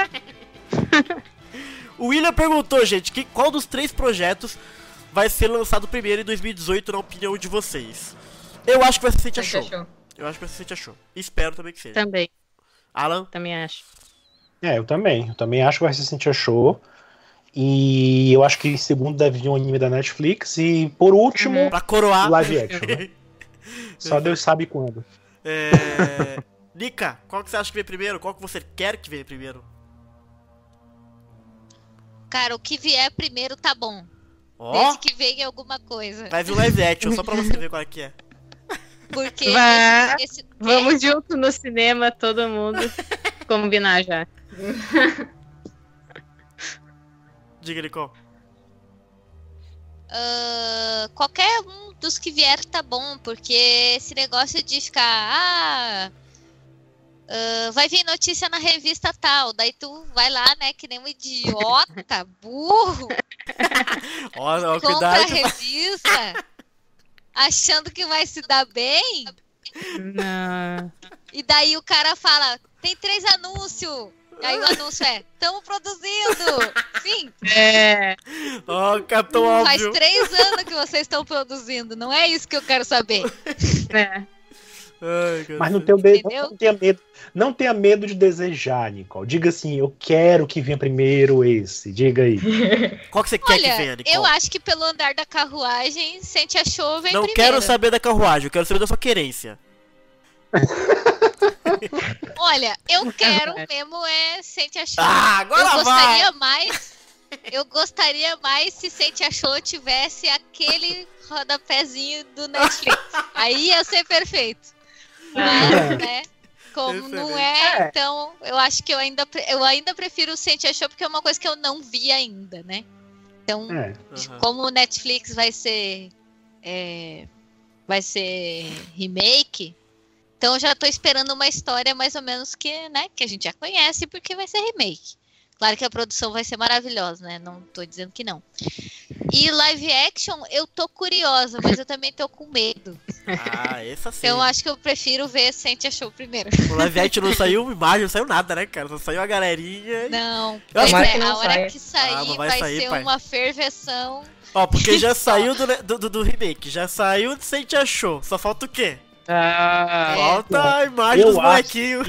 B: O William perguntou, gente, que, qual dos três projetos vai ser lançado primeiro em dois mil e dezoito, na opinião de vocês? Eu acho que vai ser Sentia
F: Santi
B: Show.
F: Show.
B: Eu acho que vai ser Sentia Show. Espero também que seja.
D: Também,
B: Alan?
D: também acho.
C: É, eu também. Eu também acho que vai ser Sentia Show. E eu acho que em segundo deve vir um anime da Netflix. E por último,
D: Uhum.
B: Pra coroar.
C: o live action. Né? Só Deus sabe quando.
B: É... Nika, qual que você acha que vem primeiro? Qual que você quer que venha primeiro?
E: Cara, o que vier primeiro tá bom.
B: Ó,
E: Desde que venha alguma coisa.
B: vai vir um live action, só pra você ver qual é que é.
E: Porque
D: Vai.
E: esse, esse-
D: Vamos junto no cinema, todo mundo. Combinar já.
B: Diga ele qual.
E: ah, qualquer um dos que vier tá bom, porque esse negócio de ficar. Ah, Uh, vai vir notícia na revista tal, daí tu vai lá, né, que nem um idiota, burro,
B: Ó, ó,
E: compra
B: cuidado.
E: a revista, achando que vai se dar bem,
D: Não.
E: e daí o cara fala, tem três anúncios, aí o anúncio é, estamos produzindo, sim,
D: É.
B: Ó, Capitão
E: faz
B: Óbvio.
E: três anos que vocês estão produzindo, não é isso que eu quero saber.
D: É.
B: Ai, cara.
C: Mas não tenha, medo,
E: Entendeu?
C: não tenha medo, não tenha medo de desejar, Nicole. Diga assim, eu quero que venha primeiro esse. Diga aí.
B: Qual que você quer que
E: Olha,
B: venha, Nicole?
E: eu acho que pelo andar da carruagem, Sente Achou vem
B: Não
E: primeiro.
B: quero saber da carruagem, eu quero saber da sua querência.
E: Olha, eu quero mesmo é Sente Achou.
B: Ah, agora
E: eu
B: vai!
E: gostaria mais. Eu gostaria mais se Sente Achou tivesse aquele rodapézinho do Netflix. Aí ia ser perfeito. Mas, né? Como não é, então eu acho que eu ainda, pre- eu ainda prefiro o Sente Achou porque é uma coisa que eu não vi ainda, né? Então,
C: É.
B: Aham.
E: como o Netflix vai ser é, vai ser remake, então eu já tô esperando uma história mais ou menos que, né, que a gente já conhece porque vai ser remake. Claro que a produção vai ser maravilhosa, né? Não tô dizendo que não. E live action, eu tô curiosa, mas eu também tô com medo.
B: Ah, essa sim.
E: Então eu acho que eu prefiro ver Sente Achou primeiro.
B: O live action não saiu imagem, não saiu nada, né, cara? Só saiu a galerinha.
E: Não,
B: Eu acho
E: pois
F: que
E: é,
F: não
E: a hora
F: sai.
E: que sair
B: Ah, mas vai
E: vai,
B: sair,
E: ser
B: pai.
E: uma ferveção.
B: Ó, porque já saiu do, do, do, do remake, já saiu de Sente Achou. Só falta o quê?
D: Ah,
B: Falta a imagem
C: Eu
B: dos
C: acho
B: molequinhos.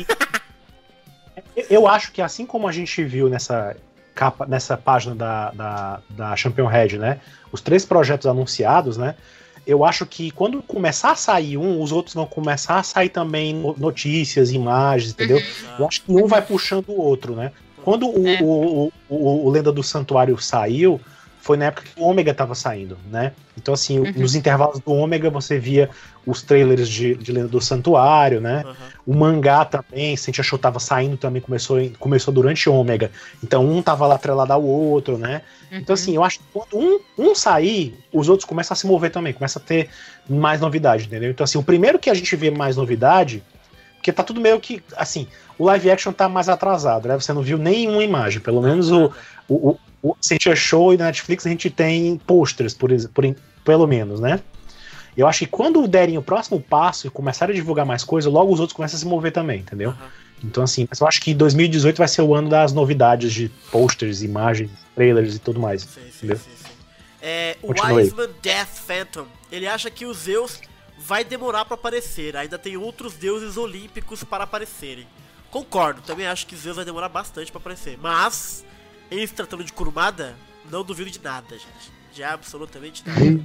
C: Eu acho que assim como a gente viu nessa capa, nessa página da, da, da Champion Red, né? Os três projetos anunciados, né? Eu acho que quando começar a sair um, os outros vão começar a sair também no- notícias, imagens, entendeu? Eu acho que um vai puxando o outro, né? Quando o,
D: É.
C: o, o, o Lenda do Santuário saiu, foi na época que o Ômega tava saindo, né? Então, assim,
D: Uhum.
C: nos intervalos do Ômega você via os trailers de, de Lenda do Santuário, né?
B: Aham.
C: O mangá também, Sente Achou tava saindo também, começou, em- começou durante Ômega. Então um tava lá atrelado ao outro, né? Então assim, eu acho que quando um, um sair, os outros começam a se mover também, começa a ter mais novidade, entendeu? Então assim, o primeiro que a gente vê mais novidade, porque tá tudo meio que, assim, o live action tá mais atrasado, né? Você não viu nenhuma imagem, pelo menos o, o, o, o Sente Achou e na Netflix a gente tem posters, por, ex- por, pelo menos, né? Eu acho que quando derem o próximo passo e começarem a divulgar mais coisa, logo os outros começam a se mover também, entendeu?
B: Aham.
C: Então, assim, mas eu acho que dois mil e dezoito vai ser o ano das novidades de posters, imagens, trailers e tudo mais.
B: Sim, sim,
C: Entendeu?
B: sim, sim. É, o
C: Continue.
B: Wiseman Death Phantom, ele acha que o Zeus vai demorar pra aparecer, ainda tem outros deuses olímpicos para aparecerem. Concordo, também acho que Zeus vai demorar bastante pra aparecer, mas, em se tratando de Kurumada, não duvido de nada, gente. De absolutamente nada.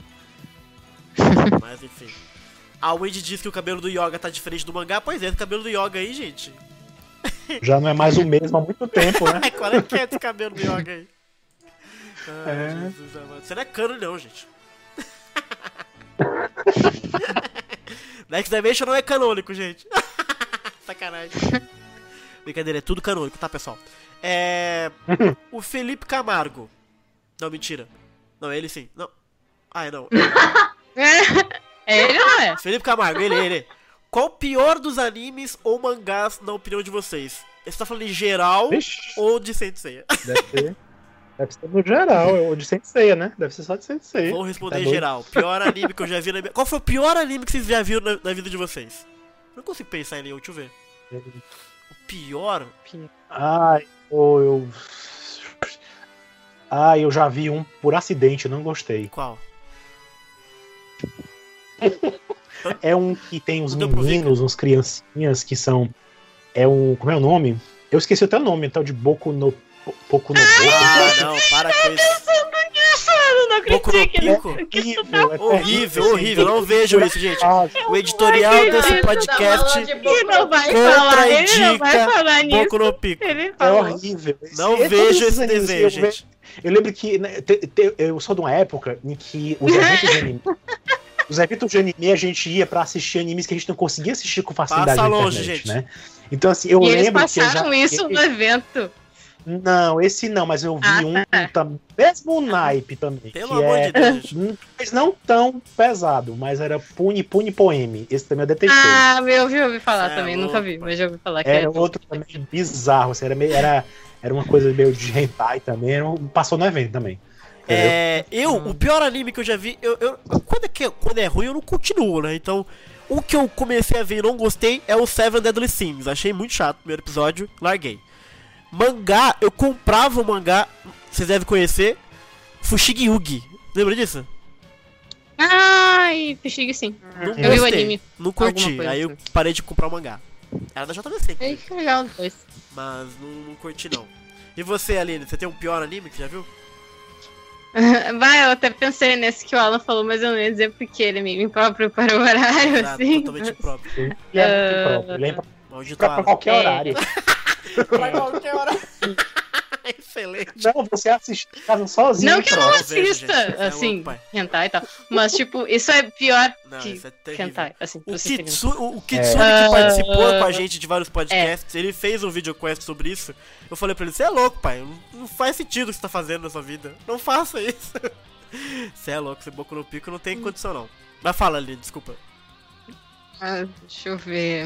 B: Mas enfim. A Wendy diz que o cabelo do Yoga tá diferente do mangá, pois é, o cabelo do Yoga aí, gente.
C: Já não é mais o mesmo há muito tempo, né?
B: Qual é que é esse cabelo do Yoga aí? Ai,
C: É.
B: Jesus amado. Você não é cano não, gente. Next Dimension não é canônico, gente. Sacanagem. Brincadeira, é tudo canônico, tá, pessoal? É... O Felipe Camargo. Não, mentira. Não, ele sim. Não. Ah, é não.
D: é ele ou não é?
B: Felipe Camargo, ele, ele. Qual o pior dos animes ou mangás na opinião de vocês? Você tá falando em geral
C: Vixe,
B: ou de Sensei?
C: deve ser, deve ser no geral, ou de Sensei, né? Deve ser só de Sensei.
B: Vou responder
C: Tá
B: em
C: doido?
B: geral. Pior anime que eu já vi na minha... Qual foi o pior anime que vocês já viram na, na vida de vocês? Não consigo pensar em nenhum, deixa eu ver. O pior?
C: Ai, pô, eu. Ah, eu já vi um por acidente, não gostei.
B: Qual?
C: É um que tem uns
B: Não deu pra ver,
C: meninos, uns criancinhas que são. É um. Como é o nome? Eu esqueci até o nome, tal de Boku no. Boku no
B: Ah,
C: Boku.
B: não, para com isso.
D: Eu não
B: Boku no
D: acredito que
B: Pico?
D: que isso
C: Horrível, é
B: Horrível,
C: terrível,
B: horrível. Não
C: assim,
B: vejam isso, gente.
C: Ah,
B: O editorial
D: acredito,
B: desse
D: tá
B: podcast
D: Ele não vai falar, ele não vai
B: contraindica
D: falar nisso.
B: Boku no Pico.
D: Ele
C: É
D: falou.
C: horrível. Esse-
B: Não
C: é
B: vejo
C: todos esses
B: esse
C: animes
B: desenho,
C: que eu ve-
B: gente.
C: Eu lembro que né, te- te- eu sou de uma época em que os eventos de anime. Os eventos de anime a gente ia pra assistir animes que a gente não conseguia assistir com facilidade
B: Passa
C: na
B: longe,
C: internet,
B: gente.
C: né? Então, assim, eu
D: E eles
C: lembro que eu já.
D: passaram isso no evento.
C: Não, esse não, mas eu vi
D: Ah,
C: um
D: tá.
C: tam- mesmo naipe também.
B: Pelo
C: que
B: amor
C: é,
B: de Deus, gente.
C: hum, mas não tão pesado, mas era Puni Puni Poeme. Esse também eu detestei.
D: Ah, eu ouvi, ouvi falar
B: Cê é
D: também,
B: louco,
D: nunca vi,
B: pai.
D: mas já ouvi falar que
C: Era
D: é
C: outro também bizarro, assim, era, meio, era, era uma coisa meio de hentai também, era um- passou no evento também. Entendeu?
B: É, eu, o pior anime que eu já vi, eu, eu- eu- quando, é que, quando é ruim eu não continuo, né? Então, o que eu comecei a ver e não gostei é o Seven Deadly Sins. Achei muito chato o primeiro episódio, larguei. Mangá, eu comprava o mangá, vocês devem conhecer, Fushigi Yugi. Lembra disso?
D: Ai, Fushigi sim.
B: Não
D: Eu vi o
B: gostei,
D: anime.
B: não curti,
D: Alguma coisa
B: aí eu
D: assim.
B: parei de comprar o mangá. Era da J V C,
D: Ai, que legal, dois.
B: mas não, não curti não. E você, Aline, você tem um pior anime que você já viu?
D: Vai, eu até pensei nesse que o Alan falou, mas eu não ia dizer porque ele é meio impróprio para o horário,
B: Exato,
D: assim.
B: totalmente próprio.
C: Ele é muito próprio, ele é pra,
B: Maldito
C: pra
B: Alan.
C: qualquer
D: É.
C: horário.
B: Pra qualquer hora. Excelente.
C: Não, você assiste em casa sozinho.
D: Não que eu não
C: pronto.
B: vejo,
D: assista,
B: gente. Você é
D: assim,
B: louco, pai.
D: hentai e tal. Mas, tipo, isso é pior
B: Não,
D: que
B: isso é terrível.
D: hentai, assim.
B: O,
D: pra vocês terem
B: Kitsu, o, o Kitsune
D: É.
B: que participou
D: Ah,
B: com a gente de vários podcasts, ele fez um videoquest sobre isso. Eu falei pra ele, você é louco, pai. Não, não faz sentido o que você tá fazendo na sua vida. Não faça isso. Você é louco, você boca no pico não tem condição não. Mas fala ali, desculpa.
D: Ah, deixa eu ver.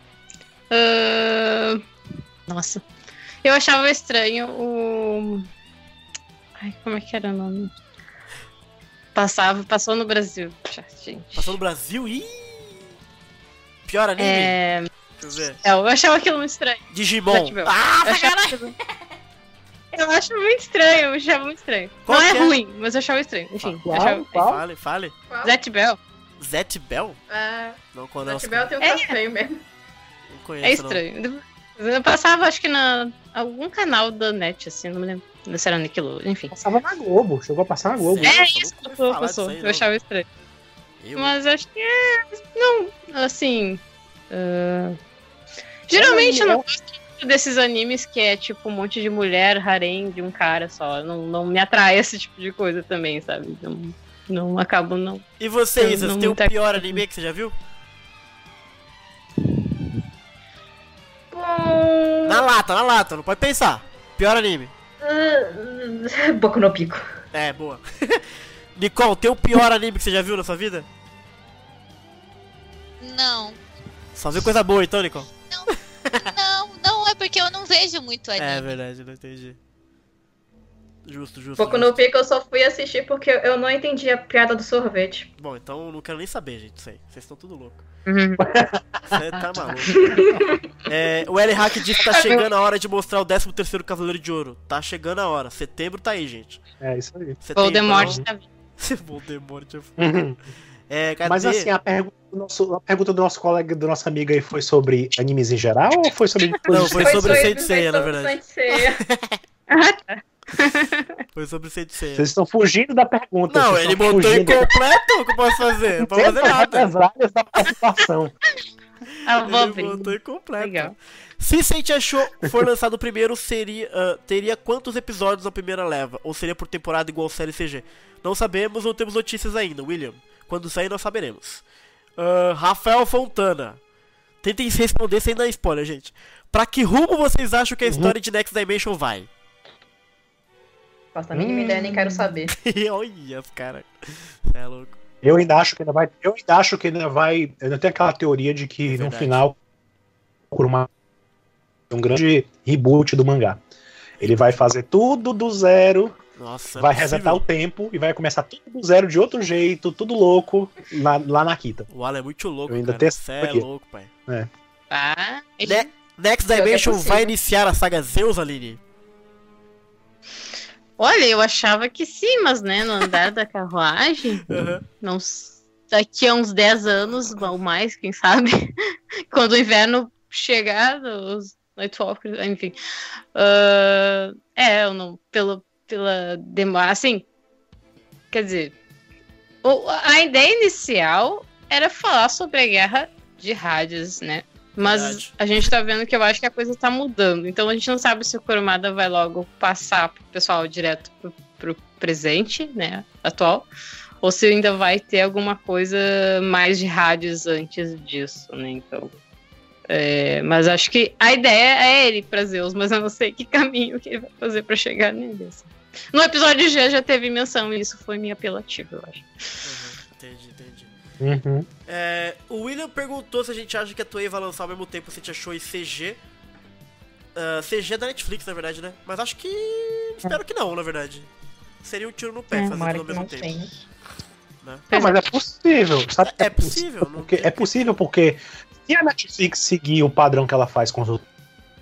D: Ah, nossa. Eu achava estranho o. Ai, como é que era o nome? Passava, passou no Brasil. Já, gente.
B: Passou no Brasil e pior anime?
D: É...
B: Deixa eu ver.
D: é, eu achava aquilo muito estranho.
B: Digimon.
D: Zatch Bell.
B: Ah,
D: Eu achava aquilo- Eu acho muito estranho, eu achava muito estranho.
B: Qual
D: não é
B: que é?
D: ruim, mas eu achava estranho. Enfim, eu
C: Qual?
D: achava...
C: Qual?
B: fale, fale.
F: Qual?
D: Zet Bell
B: Zet Bell?
F: Ah,
B: Não
F: o
B: conheço.
F: Zatch Bell tem um
D: É.
F: feio mesmo.
B: Não conheço,
D: é
B: não.
D: estranho. Eu passava, acho que na algum canal da net, assim, não me lembro. Não sei se era Nickelodeon, enfim.
C: Passava na Globo, chegou a passar na Globo.
B: Sério?
D: É
B: Nossa,
D: isso,
B: nunca ouvi
D: passou,
B: falar
D: passou.
B: disso aí,
D: Eu
B: não.
D: achava estranho.
B: Eu-
D: Mas acho que é. Não, assim. ah, Geralmente eu não gosto muito desses animes que é tipo um monte de mulher, harém de um cara só. Não, não me atrai esse tipo de coisa também, sabe? Não, não acabo não.
B: E você,
D: Eu
B: Isa,
D: não
B: você tem o
D: me tá-
B: pior anime que você já viu?
F: Hum,
B: Na lata, na lata, não pode pensar. Pior anime.
F: ah, Boku no Pico.
B: É, boa. Nicole, tem o pior anime que você já viu na sua vida?
E: Não.
B: Só viu coisa boa então, Nicole?
E: Não, não é porque eu não vejo muito anime.
B: É verdade, não entendi. Justo, justo.
F: Boku
B: justo.
F: no Pico eu só fui assistir porque eu não entendi a piada do sorvete.
B: Bom, então eu não quero nem saber, gente, isso aí. Vocês estão tudo louco.
D: Uhum.
B: Você tá maluco. É, o L Hack disse que tá chegando a hora de mostrar o décimo terceiro Cavaleiro de Ouro. Tá chegando a hora. Setembro tá aí, gente.
C: É isso aí.
B: Você tem,
D: Voldemort
B: então?
D: tá vindo.
B: Voldemort é f-
C: Uhum.
B: É, cadê?
C: Mas assim, a pergunta, do nosso, a pergunta do nosso colega, do nosso amigo aí foi sobre animes em geral ou foi sobre coisas
B: Não, foi
C: específicas?
B: sobre Saint Seiya, na
F: sobre
B: verdade.
F: Saint Seiya.
B: Foi sobre Saint Seiya.
C: Vocês estão fugindo da pergunta.
B: Não,
C: vocês
B: ele
C: estão
B: botou
C: fugindo.
B: incompleto. O que eu posso fazer? Não posso fazer
C: Dentro
B: nada.
C: das áreas da participação.
D: Ah, vou
B: Ele
D: abrir.
B: botou incompleto.
D: Legal.
B: Se Saint Show for lançado primeiro, seria, ah, teria quantos episódios na primeira leva? Ou seria por temporada igual série C G? Não sabemos, não temos notícias ainda, William. Quando sair, nós saberemos. Ah, Rafael Fontana. Tentem se responder sem dar spoiler, gente. Pra que rumo vocês acham que a história de Next Dimension vai?
F: Faço a mínima ideia, nem quero saber.
B: Olha, os caras. É louco.
C: Eu ainda acho que ainda vai. Eu ainda acho que ainda vai. Eu ainda tenho aquela teoria de que
B: É
C: no
B: verdade.
C: final, por uma um grande reboot do mangá. Ele vai fazer tudo do zero,
B: Nossa,
C: vai
B: é possível.
C: resetar o tempo e vai começar tudo do zero de outro jeito, tudo louco, lá, lá na Kita.
B: O Alan é muito louco,
C: Eu ainda
B: cara.
C: tenho
B: Você
C: essa
B: é
C: teoria.
B: louco, pai.
D: Tá.
B: Ne- Next
F: Pior que é
B: Dimension
F: possível.
B: vai iniciar a saga Zeus, Aline?
D: Olha, eu achava que sim, mas né, no andar da carruagem,
B: Aham.
D: não, s- daqui a uns dez anos ou mais, quem sabe, quando o inverno chegar, os Nightwalkers, enfim. Ah, é, eu não, pelo, pela demora, assim, quer dizer, o- a ideia inicial era falar sobre a guerra de rádios, né? Mas
B: Verdade.
D: a gente tá vendo que eu acho que a coisa tá mudando. Então a gente não sabe se o Kurumada vai logo passar pro pessoal direto pro, pro presente, né, atual, ou se ainda vai ter alguma coisa mais de rádios antes disso, né? Então, É, mas acho que a ideia é ele pra Zeus, mas eu não sei que caminho que ele vai fazer pra chegar nele. Assim. No episódio G já teve menção, e isso foi meio apelativo, eu acho.
B: Uhum, entendi, entendi.
C: Uhum.
B: É, o William perguntou se a gente acha que a Toei vai lançar ao mesmo tempo se a gente achou e C G. Uh, C G é da Netflix, na verdade, né? Mas acho que... espero que não, na verdade. Seria um tiro no pé
F: É,
B: fazer
F: tomara
B: tudo ao
F: que
B: mesmo
F: não
B: tempo.
F: tenha.
B: Né?
C: Não, mas é possível, sabe?
B: É possível, não
C: porque,
B: tem-
C: é possível porque se a Netflix seguir o padrão que ela faz com as outras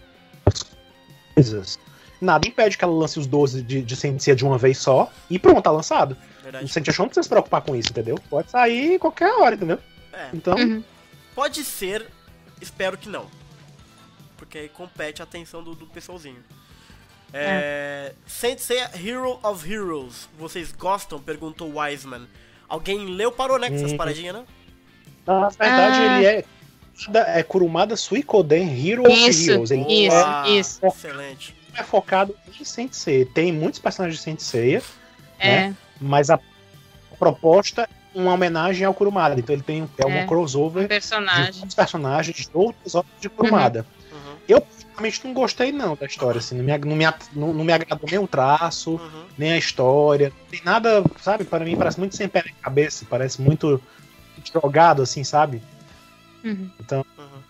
C: coisas, nada impede que ela lance os doze de, de Sensei de uma vez só e pronto, tá lançado.
B: Verdade.
C: O Sensei Show não precisa se preocupar com isso, entendeu? Pode sair qualquer hora, entendeu?
B: É,
C: Então,
D: Uhum.
B: pode ser, espero que não. Porque aí compete a atenção do, do pessoalzinho. É, Sensei Hero of Heroes, vocês gostam? Perguntou Wiseman. Alguém leu parou, né? Com essas
C: Hum.
B: paradinhas, né?
C: na verdade,
D: Ah.
C: ele é, é Kurumada Suikoden Hero of
D: Isso,
C: Heroes. Ele
D: isso,
B: Boa,
D: isso.
B: Excelente.
C: é focado em Sensei. Tem muitos personagens de Sensei,
D: É,
C: mas a proposta é uma homenagem ao Kurumada. Então ele tem é um
D: É.
C: crossover de
D: personagem.
C: outros personagens de outras obras de Kurumada.
B: Uhum,
C: Eu realmente não gostei não da história, assim, não me, não me, não, não me agradou nem o traço,
B: uhum.
C: nem a história, não tem nada, sabe, para mim parece muito sem pé nem cabeça, parece muito jogado, assim, sabe?
D: Uhum.
C: Então,
B: Uhum.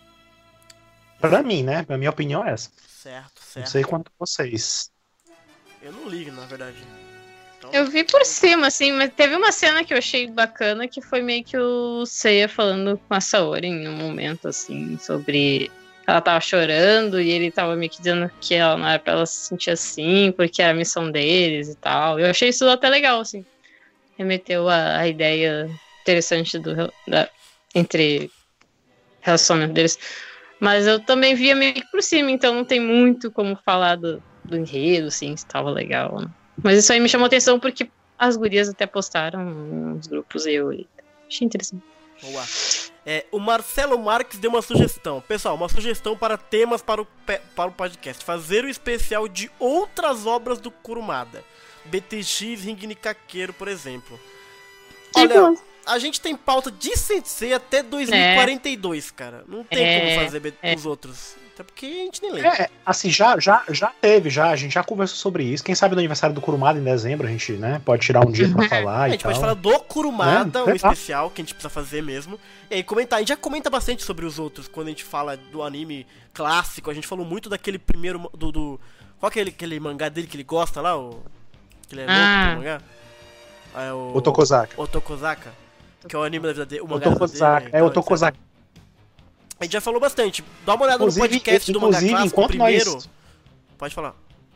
C: pra mim, né, a minha opinião é essa.
B: Certo,
C: Não
B: certo.
C: sei quanto vocês.
B: Eu não ligo, na verdade. Então,
D: Eu vi por cima, assim, mas teve uma cena que eu achei bacana que foi meio que o Seiya falando com a Saori em um momento, assim, sobre. Ela tava chorando e ele tava meio que dizendo que ela não era pra ela se sentir assim, porque era a missão deles e tal. Eu achei isso até legal, assim. Remeteu a, a ideia interessante do, da, entre relacionamento deles. Mas eu também via meio que por cima, então não tem muito como falar do, do enredo, assim, se tava legal. Né? Mas isso aí me chamou atenção porque as gurias até postaram nos grupos e eu achei interessante.
B: boa. É, o Marcelo Marques deu uma sugestão. Pessoal, uma sugestão para temas para o, pe- para o podcast. Fazer o especial de outras obras do Kurumada. B T X, Ring Nikakeiro, por exemplo. Olha, a gente tem pauta de Sensei até dois mil e quarenta e dois, cara. Não tem
D: É,
B: como fazer B-
D: é.
B: os outros. Até porque a gente nem lê.
C: É, assim, já, já, já teve, já, a gente já conversou sobre isso. Quem sabe no aniversário do Kurumada em dezembro, a gente, né, pode tirar um dia pra falar
B: a
C: e
B: gente
C: tal.
B: pode falar do Kurumada,
C: É,
B: um
C: sei lá.
B: especial que a gente precisa fazer mesmo. E aí comentar. A gente já comenta bastante sobre os outros quando a gente fala do anime clássico. A gente falou muito daquele primeiro. Do, do qual que é aquele, aquele mangá dele que ele gosta lá? O, que ele é louco
D: Ah.
B: pelo mangá? Ah, é o.
C: O Tokozaka.
B: Otokozaka. Que é o anime da vida dele. O mangá
C: O
B: da vida dele,
C: Tokozaka, é
B: então,
C: o Tokozaka.
B: A gente já falou bastante. Dá uma olhada
C: Inclusive,
B: no podcast do mangá
C: inclusive,
B: clássico
C: enquanto
B: primeiro.
C: nós-
B: Pode falar.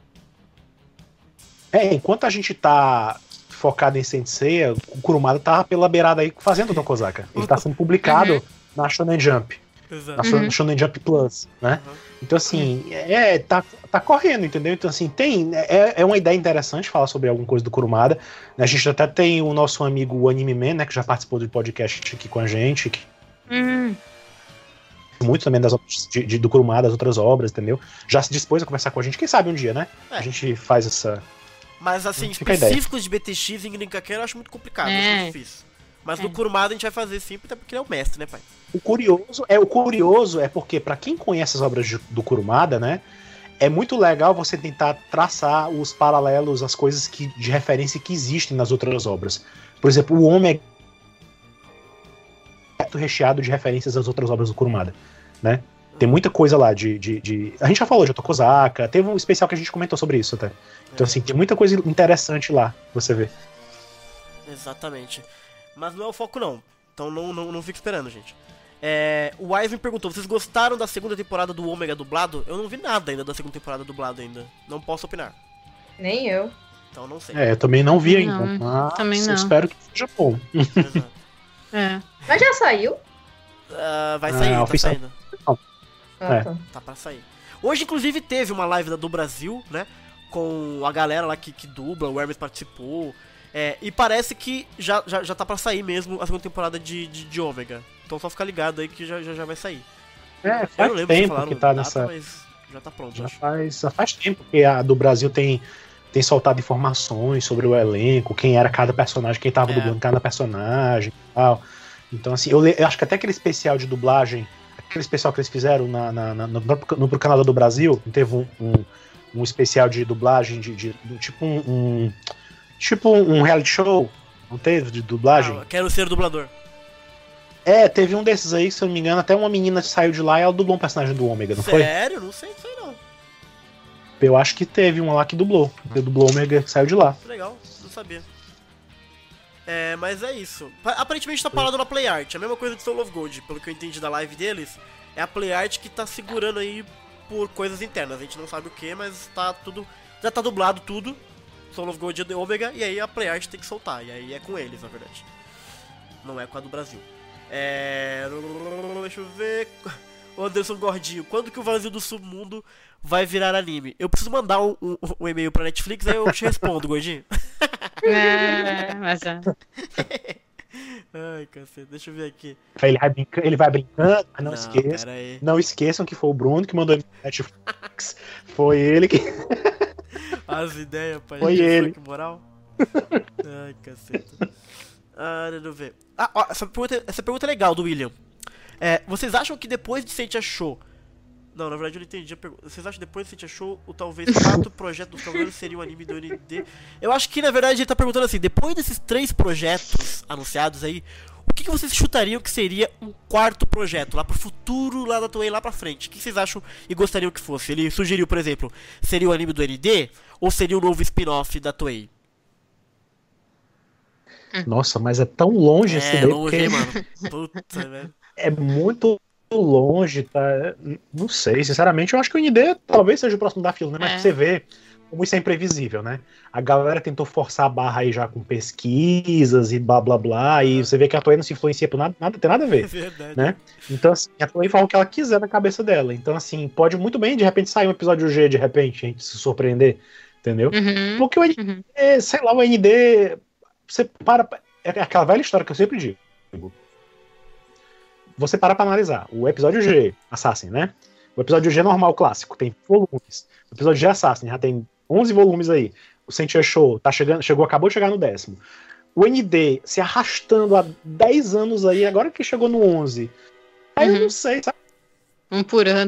C: É, enquanto a gente tá focado em Sensei, o Kurumada tá pela beirada aí fazendo o Tokozaka. Ele tá sendo publicado
D: Uhum.
C: na Shonen Jump,
B: Exato.
C: na
D: Uhum.
C: Shonen Jump Plus, né?
B: Uhum.
C: Então, assim, é, tá, tá correndo, entendeu? Então, assim, tem. É, é uma ideia interessante falar sobre alguma coisa do Kurumada. A gente até tem o nosso amigo o Anime Man, né? Que já participou do podcast aqui com a gente. Que
D: Uhum.
C: muito também das obras de, de- do Kurumada, das outras obras, entendeu? Já se dispôs a conversar com a gente. Quem sabe um dia, né?
B: É.
C: A gente faz essa.
B: Mas assim,
C: Fica a ideia.
B: específicos de B T X e Nikakeiro eu acho muito complicado, eu
D: É.
B: acho difícil. Mas
D: É.
B: no Kurumada a gente vai fazer sempre, até porque ele é o mestre, né, pai?
C: O curioso é o curioso é porque, pra quem conhece as obras de- do Kurumada, né? É muito legal você tentar traçar os paralelos, as coisas que, de referência que existem nas outras obras. Por exemplo, o Homem é recheado de referências às outras obras do Kurumada, né? Tem muita coisa lá de, de, de- a gente já falou de Otokozaka, teve um especial que a gente comentou sobre isso até. Então, assim, tem muita coisa interessante lá, você vê.
B: Exatamente. Mas não é o foco, não. Então não, não, não fica esperando, gente. É, o Wise me perguntou, vocês gostaram da segunda temporada do Ômega dublado? Eu não vi nada ainda da segunda temporada dublado ainda. Não posso opinar.
F: Nem eu.
B: Então não sei.
C: É, eu também não vi
D: Não,
C: ainda, mas
D: também
C: eu
D: não.
C: espero que seja bom.
B: Exato.
D: É.
F: Mas já saiu?
B: Ah, vai
C: Ah,
B: sair, tá
C: oficial.
B: saindo.
F: Ah,
C: É.
F: tá.
B: Tá pra sair. Hoje, inclusive, teve uma live da- do Brasil, né? Com a galera lá que, que dubla, o Hermes participou. É, e parece que já, já, já tá pra sair mesmo a segunda temporada de, de, de Ômega. Então só fica ligado aí que já, já, já vai sair.
C: É,
B: Eu
C: faz
B: não lembro se
C: tempo
B: falaram
C: que tá
B: data,
C: nessa.
B: mas já tá pronto,
C: Já
B: acho.
C: faz, já faz tempo que a do Brasil tem, tem soltado informações sobre o elenco, quem era cada personagem, quem tava
B: É.
C: dublando cada personagem e tal. Então, assim, eu, le- eu acho que até aquele especial de dublagem, especial que eles fizeram na, na, na, no, no pro Canadá do Brasil, teve um, um, um especial de dublagem de, de, de tipo um, um tipo um reality show, não teve de dublagem?
B: Ah, quero ser dublador.
C: É, teve um desses aí, se eu não me engano, até uma menina saiu de lá e ela dublou um personagem do Ômega, não
B: Sério?
C: foi?
B: Sério? Não sei, não sei não.
C: Eu acho que teve uma lá que dublou. Que dublou o Ômega que saiu de lá.
B: Legal, não sabia. É, mas é isso. Aparentemente tá parado na PlayArt, a mesma coisa de Soul of Gold, pelo que eu entendi da live deles. É a PlayArt que tá segurando aí por coisas internas. A gente não sabe o que, mas tá tudo. Já tá dublado tudo. Soul of Gold e Ômega, e aí a PlayArt tem que soltar. E aí é com eles, na verdade. Não é com a do Brasil. É. Deixa eu ver. O Anderson Gordinho, quando que o Vazio do Submundo vai virar anime? Eu preciso mandar um, um, um e-mail pra Netflix, aí eu te respondo, Gordinho.
D: É, mas é.
B: Ai, cacete, deixa eu ver aqui.
C: Ele vai brincando, ele vai brincando mas não,
B: Não,
C: esqueçam.
B: pera aí.
C: Não esqueçam que foi o Bruno que mandou ele pra Netflix. Foi ele que.
B: As ideias, pai.
C: Foi ele.
B: Que moral. Ai, cacete. Ah, deixa eu ver. Ah, ó, essa pergunta, essa pergunta é legal do William. É, vocês acham que depois de Saint Show... Não, na verdade eu não entendi a pergunta. Vocês acham que depois de Saint Show o talvez quarto projeto dos Cavaleiros seria o anime do N D? Eu acho que na verdade ele tá perguntando assim, depois desses três projetos anunciados aí, o que, que vocês chutariam que seria um quarto projeto, lá pro futuro, lá da Toei, lá pra frente? O que vocês acham e gostariam que fosse? Ele sugeriu, por exemplo, seria o anime do N D ou seria o novo spin-off da Toei?
C: Nossa, mas é tão longe esse
B: É,
C: daí,
B: longe,
C: porque
B: hein, mano? Puta, velho.
C: é muito longe, tá? Não sei, sinceramente, eu acho que o N D talvez seja o próximo da fila, né? Mas
D: É.
C: pra você ver como isso é imprevisível, né? A galera tentou forçar a barra aí já com pesquisas e blá blá blá, e você vê que a Toei não se influencia por nada, nada tem nada a
B: É
C: ver,
B: verdade.
C: né? Então, assim, a Toei fala o que ela quiser na cabeça dela. Então, assim, pode muito bem, de repente, sair um episódio G, de repente, a gente se surpreender, entendeu?
D: Uhum,
C: Porque o N D,
D: uhum.
C: sei lá, o N D, você para. É aquela velha história que eu sempre digo. Você para pra analisar. O episódio G, Assassin, né? O episódio G normal, clássico, tem volumes. O episódio G Assassin já tem onze volumes aí. O Saint Show tá chegando, chegou, acabou de chegar no décimo. O N D se arrastando há dez anos aí, agora que chegou no onze. Aí
D: Uhum.
C: eu não sei, sabe?
D: Um por ano.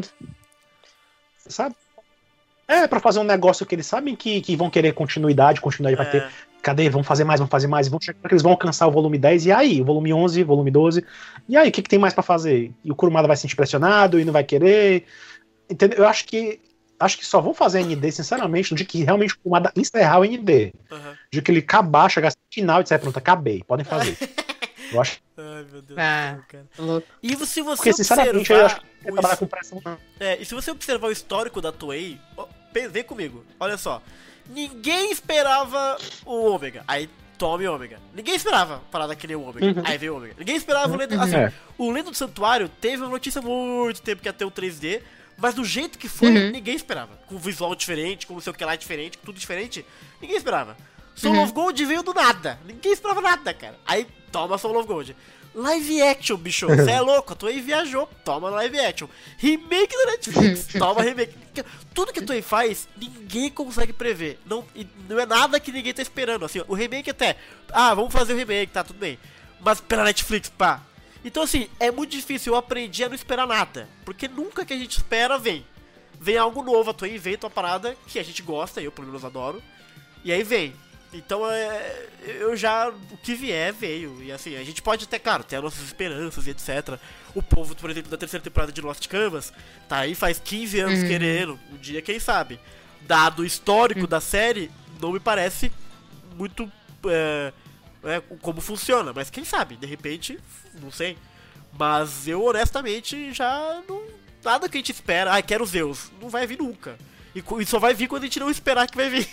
C: sabe? É, pra fazer um negócio que eles sabem que, que vão querer continuidade, continuidade vai ter.
B: É,
C: Cadê? Vamos fazer mais, vamos fazer mais. Vão chegar que eles vão alcançar o volume dez. E aí? O volume onze, volume doze. E aí? O que, que tem mais pra fazer? E o Kurumada vai se sentir pressionado e não vai querer. Entendeu? Eu acho que acho que só vão fazer N D, sinceramente, no dia que realmente o Kurumada encerrar o N D.
B: aham.
C: No dia que ele acabar, chegar no final e disser, pronto, acabei. Podem fazer. Eu acho
B: Ai, meu Deus
D: Ah.
B: do céu, cara.
D: Louco.
B: E se você
C: porque, sinceramente, eu acho
B: observar
C: que vai
B: o
C: trabalhar com pressão.
B: É, e se você observar o histórico da Toei, ó, pe- vem comigo, olha só. Ninguém esperava o Ômega, aí tome Ômega. Ninguém esperava parar daquele Ômega,
C: Uhum.
B: aí veio o Ômega. Ninguém esperava o Lendo...
D: Uhum.
B: Assim,
C: É.
B: o Lendo do Santuário teve uma notícia há muito tempo que ia ter o três D, mas do jeito que foi,
D: Uhum.
B: ninguém esperava. Com visual diferente, com não sei o que lá diferente, com tudo diferente, ninguém esperava. Soul
D: Uhum.
B: of Gold veio do nada, ninguém esperava nada, cara. Aí toma Soul of Gold. Live action, bicho, você é louco, a Toei viajou, toma live action. Remake da Netflix, toma remake. Tudo que a Toei faz, ninguém consegue prever. Não, e não é nada que ninguém tá esperando. Assim, o remake até, ah, vamos fazer o remake, tá, tudo bem. Mas pela Netflix, pá. Então assim, é muito difícil, eu aprendi a não esperar nada. Porque nunca que a gente espera, vem. Vem algo novo, a Toei inventa uma parada que a gente gosta, eu pelo menos adoro. E aí vem. Então, é, eu já, o que vier, veio. E assim, a gente pode até, claro, ter as nossas esperanças e etcétera. O povo, por exemplo, da terceira temporada de Lost Canvas, tá aí faz quinze anos
D: Uhum.
B: querendo. Um dia, quem sabe. Dado o histórico da série, não me parece muito é, é, como funciona. Mas quem sabe, de repente, não sei. Mas eu, honestamente, já não... Nada que a gente espera, ai, quero Zeus. Não vai vir nunca. E, co- e só vai vir quando a gente não esperar que vai vir.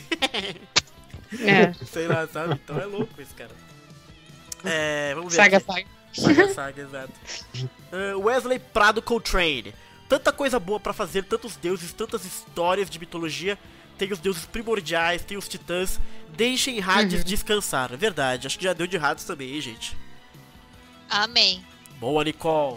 D: É.
B: Sei lá, sabe? Então é louco esse cara. É, vamos ver
D: Saga,
B: aqui.
D: saga.
B: Saga, saga, exato. Uh, Wesley Prado Coltrane. Tanta coisa boa pra fazer, tantos deuses, tantas histórias de mitologia. Tem os deuses primordiais, tem os titãs. Deixem Hades
D: Uhum.
B: descansar. É verdade, acho que já deu de Hades também, hein, gente.
E: Amém.
B: Boa, Nicole.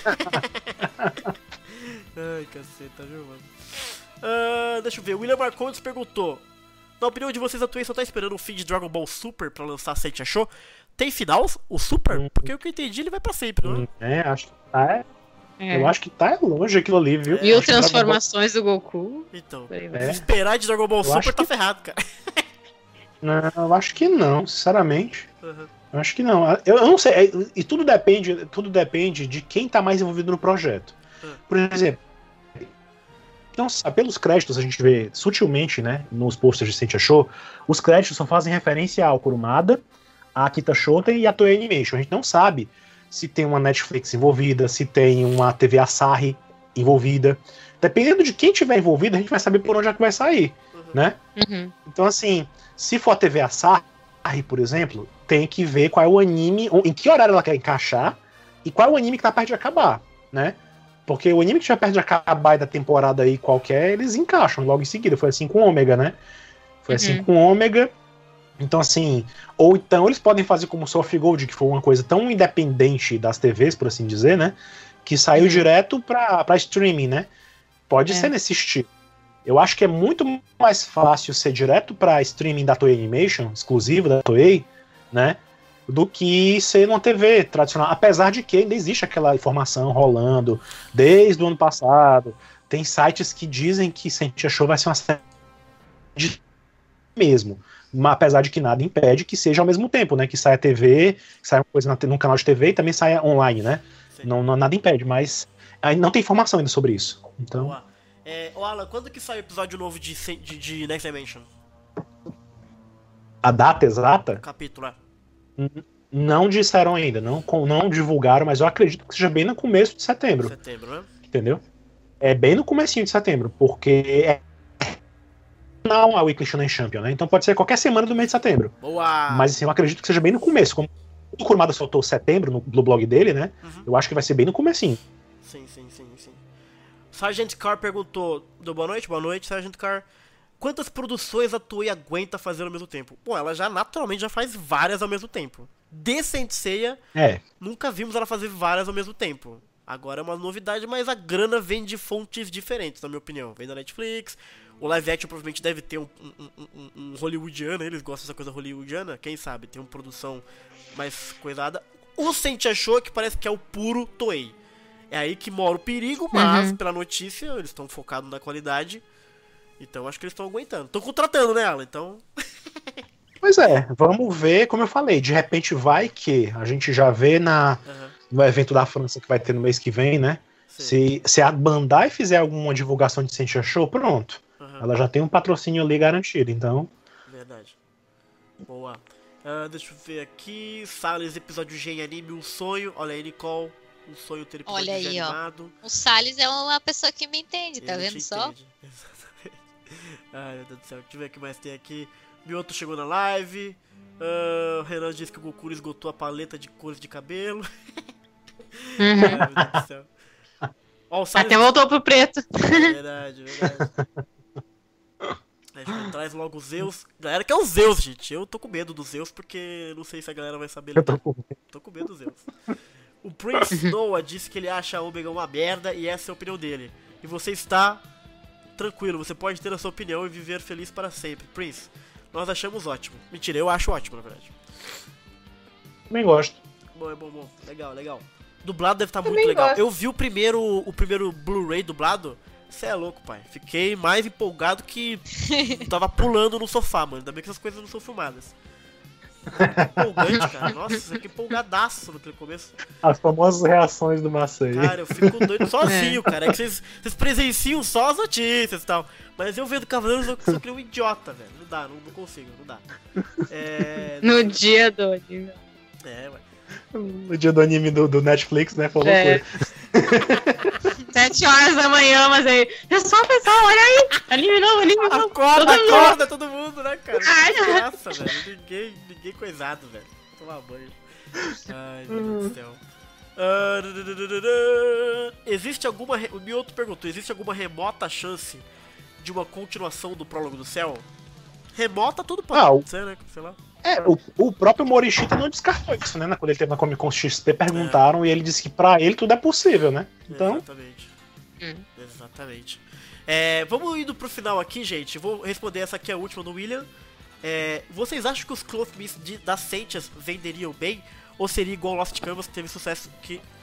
B: Ai, caceta, viu, mano? Ah, deixa eu ver, o William Marcondes perguntou: na opinião de vocês, a Toei só tá esperando o fim de Dragon Ball Super pra lançar Saint Show? Tem final o Super? Porque o que eu entendi, ele vai pra sempre, não é?
C: É, acho que tá. É.
D: É.
C: Eu acho que tá longe aquilo ali, viu?
D: Mil
C: Acho que Dragon
D: transformações do Goku.
B: Então,
D: Por aí
C: Ball-
D: vai.
C: É.
B: esperar de Dragon Ball
C: Eu
B: Super
C: acho
B: tá
C: que-
B: ferrado, cara.
C: Não, eu acho que não, sinceramente.
B: Uhum.
C: Eu acho que não. Eu, eu não sei. é, E tudo depende, tudo depende de quem tá mais envolvido no projeto.
B: Hum.
C: Por exemplo, então, sabe, pelos créditos a gente vê sutilmente, né, nos posters de Sentia Show, os créditos só fazem referência ao Kurumada, a Akita Shoten e a Toei Animation. A gente não sabe se tem uma Netflix envolvida, se tem uma T V Asahi envolvida. Dependendo de quem tiver envolvido, a gente vai saber por onde é que vai sair, né?
D: Uhum.
C: Então, assim, se for a T V Asahi, por exemplo, tem que ver qual é o anime, ou em que horário ela quer encaixar e qual é o anime que tá perto de acabar, né? Porque o anime que tiver perto de acabar da temporada aí qualquer, eles encaixam logo em seguida. Foi assim com Ômega, né? Foi assim
D: Uhum.
C: com Ômega. Então, assim, ou então eles podem fazer como o Soft Gold, que foi uma coisa tão independente das T Vs, por assim dizer, né? Que saiu
D: Uhum.
C: direto pra, pra streaming, né? Pode
D: É.
C: ser nesse estilo. Eu acho que é muito mais fácil ser direto pra streaming da Toei Animation, exclusivo da Toei, né? Do que ser numa T V tradicional. Apesar de que ainda existe aquela informação rolando desde o ano passado. Tem sites que dizem que Sentia Show vai ser uma série de mesmo. Mas apesar de que nada impede que seja ao mesmo tempo, né? Que saia T V, que saia uma coisa na- num canal de T V e também saia online, né?
B: Sim.
C: Não, não- nada impede, mas aí não tem informação ainda sobre isso. Então,
B: Boa. É, ô Alan, quando que sai o episódio novo de, Sen- de, de Next Dimension?
C: a data exata
B: Capítulo, é.
C: não disseram ainda, não, com- não divulgaram, mas eu acredito que seja bem no começo de setembro,
B: Setembro, né?
C: entendeu? É bem no comecinho de setembro, porque é não a Weekly Shonen Champion, né? Então pode ser qualquer semana do mês de setembro.
B: Boa!
C: Mas assim, eu acredito que seja bem no começo. Como o Kurumada soltou setembro no, no blog dele, né?
B: Uhum.
C: Eu acho que vai ser bem no comecinho.
B: Sim, sim, sim, sim. Sargent Carr perguntou, do boa noite, boa noite, Sargent Carr. Quantas produções a Toei aguenta fazer ao mesmo tempo? Bom, ela já naturalmente já faz várias ao mesmo tempo. De Saint Seiya,
C: É,
B: nunca vimos ela fazer várias ao mesmo tempo. Agora é uma novidade, mas a grana vem de fontes diferentes, na minha opinião. Vem da Netflix, o live action provavelmente deve ter um, um, um, um, um hollywoodiano, eles gostam dessa coisa hollywoodiana, quem sabe, tem uma produção mais coisada. O Sentia Show, que parece que é o puro Toei. É aí que mora o perigo, mas
D: Uhum.
B: pela notícia eles estão focados na qualidade. Então acho que eles estão aguentando. Estão contratando, né, Alan? Então.
C: pois é, vamos ver, como eu falei, de repente vai que a gente já vê na,
B: Aham,
C: no evento da França que vai ter no mês que vem, né?
B: sim,
C: Se, se a Bandai fizer alguma divulgação de Sentia Show, pronto.
B: aham,
C: Ela já tem um patrocínio ali garantido, então.
B: verdade. Boa. Ah, deixa eu ver aqui. Salles, episódio G em anime, um sonho. Olha aí, Nicole. Um sonho ter episódio
E: Olha
B: G
E: aí, ó.
B: animado.
E: O Salles é uma pessoa que me entende, tá
B: Ele
E: vendo
B: te
E: só?
B: entende. Exatamente. Ai, meu Deus do céu. Deixa eu ver o que mais tem aqui. Mioto chegou na live. Ah, o Renan disse que o Goku esgotou a paleta de cores de cabelo. Ai,
D: Uhum.
B: meu Deus do céu. Ó, o Salles...
D: Até voltou pro preto.
B: Verdade, verdade. A gente traz logo os Zeus. Galera que é os Zeus, gente. Eu tô com medo dos Zeus porque não sei se a galera vai saber
C: Eu tô
B: lidar.
C: com-
B: Tô com medo dos Zeus. O Prince Noah disse que ele acha a Omega uma merda e essa é a opinião dele. E você está tranquilo, você pode ter a sua opinião e viver feliz para sempre. Prince, nós achamos ótimo. Mentira, eu acho ótimo, na verdade.
C: Também gosto.
B: Bom, é bom, bom. Legal, legal. Dublado deve estar muito
F: Também
B: legal.
F: gosto.
B: Eu vi o primeiro, o primeiro Blu-ray dublado. Você é louco, pai. Fiquei mais empolgado que tava pulando no sofá, mano. Ainda bem que essas coisas não são filmadas. Empolgante, cara. Nossa, isso aqui é empolgadaço naquele começo.
C: As famosas reações do Maçã.
B: Cara, eu fico doido sozinho, cara. É que vocês, vocês presenciam só as notícias e tal. Mas eu vendo Cavaleiros eu sou que nem um idiota, velho. Não dá, não, não consigo, não dá. É.
D: No dia do anime.
B: É, ué.
C: No dia do anime do, do Netflix, né? Falou
D: É.
C: foi.
D: Sete horas da manhã, mas aí. Pessoal, pessoal, olha aí! Anime novo, anime novo!
B: Acorda,
D: todo mundo.
B: acorda todo mundo, né, cara?
D: Ai,
B: Que graça, velho. Ninguém, ninguém coisado, velho. Vou tomar banho. Ai, meu Deus do céu. Ah, dadadadadã. Existe alguma. re- O Mioto perguntou: existe alguma remota chance de uma continuação do Prólogo do Céu? Remota tudo pode
C: Ah, o-
B: ser, né? Sei lá.
C: É, o, o próprio Morishita não descartou isso, né? Quando ele teve na Comic Con X P, perguntaram e ele disse que pra ele tudo é possível, né? Então,
B: Exatamente.
D: Hum.
B: Exatamente. É, vamos indo pro final aqui, gente. Vou responder essa aqui, a última do William. É, vocês acham que os Clothmiths de- das Sentias venderiam bem? Ou seria igual Lost Canvas que teve sucesso que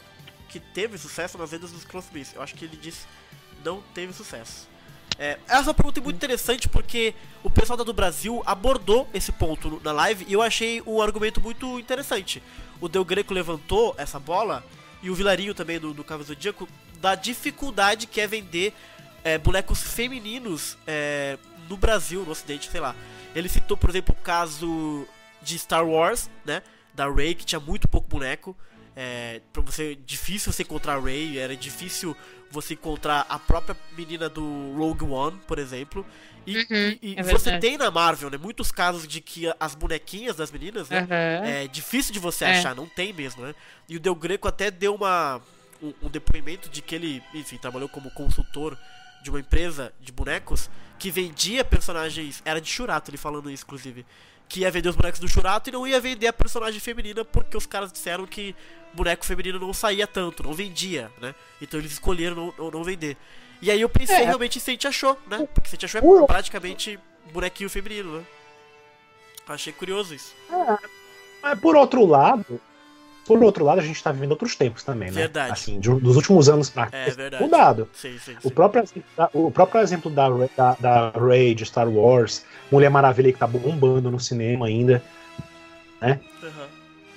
B: que teve sucesso nas vendas dos Clothesmiths. Eu acho que ele disse não teve sucesso. É, essa é uma pergunta muito interessante porque o pessoal da do Brasil abordou esse ponto na live e eu achei um argumento muito interessante. O Del Greco levantou essa bola e o Vilarinho também do, do Cavaleiro do Zodíaco da dificuldade que é vender é, bonecos femininos é, no Brasil, no Ocidente, sei lá. Ele citou, por exemplo, o caso de Star Wars, né, da Rey, que tinha muito pouco boneco. É, pra você, difícil você encontrar a Rey, era difícil você encontrar a própria menina do Rogue One, por exemplo. E,
D: Uhum,
B: e, e
D: é
B: você
D: verdade.
B: tem na Marvel, né, muitos casos de que as bonequinhas das meninas, né,
D: Uhum.
B: é difícil de você
D: É.
B: achar, não tem mesmo, né? E o Del Greco até deu uma, um, um depoimento de que ele, enfim, trabalhou como consultor de uma empresa de bonecos que vendia personagens, era de Shurato ele falando isso, inclusive, que ia vender os bonecos do Shurato e não ia vender a personagem feminina porque os caras disseram que boneco feminino não saía tanto, não vendia, né? Então eles escolheram não, não, não vender. E aí eu pensei
C: É.
B: realmente em Saint Achou, né? Porque Saint Achou é
C: Uh.
B: praticamente bonequinho feminino, né? Achei curioso isso.
C: Mas por outro lado, por outro lado, a gente tá vivendo outros tempos também, né?
B: Verdade.
C: Assim, de- dos últimos anos pra cá,
B: É
C: tem
B: verdade.
C: mudado.
B: Sim, sim, sim.
C: O próprio, exemplo da- o próprio exemplo da, Rey- da, da Rey de Star Wars, Mulher Maravilha que tá bombando no cinema ainda.
B: Uhum.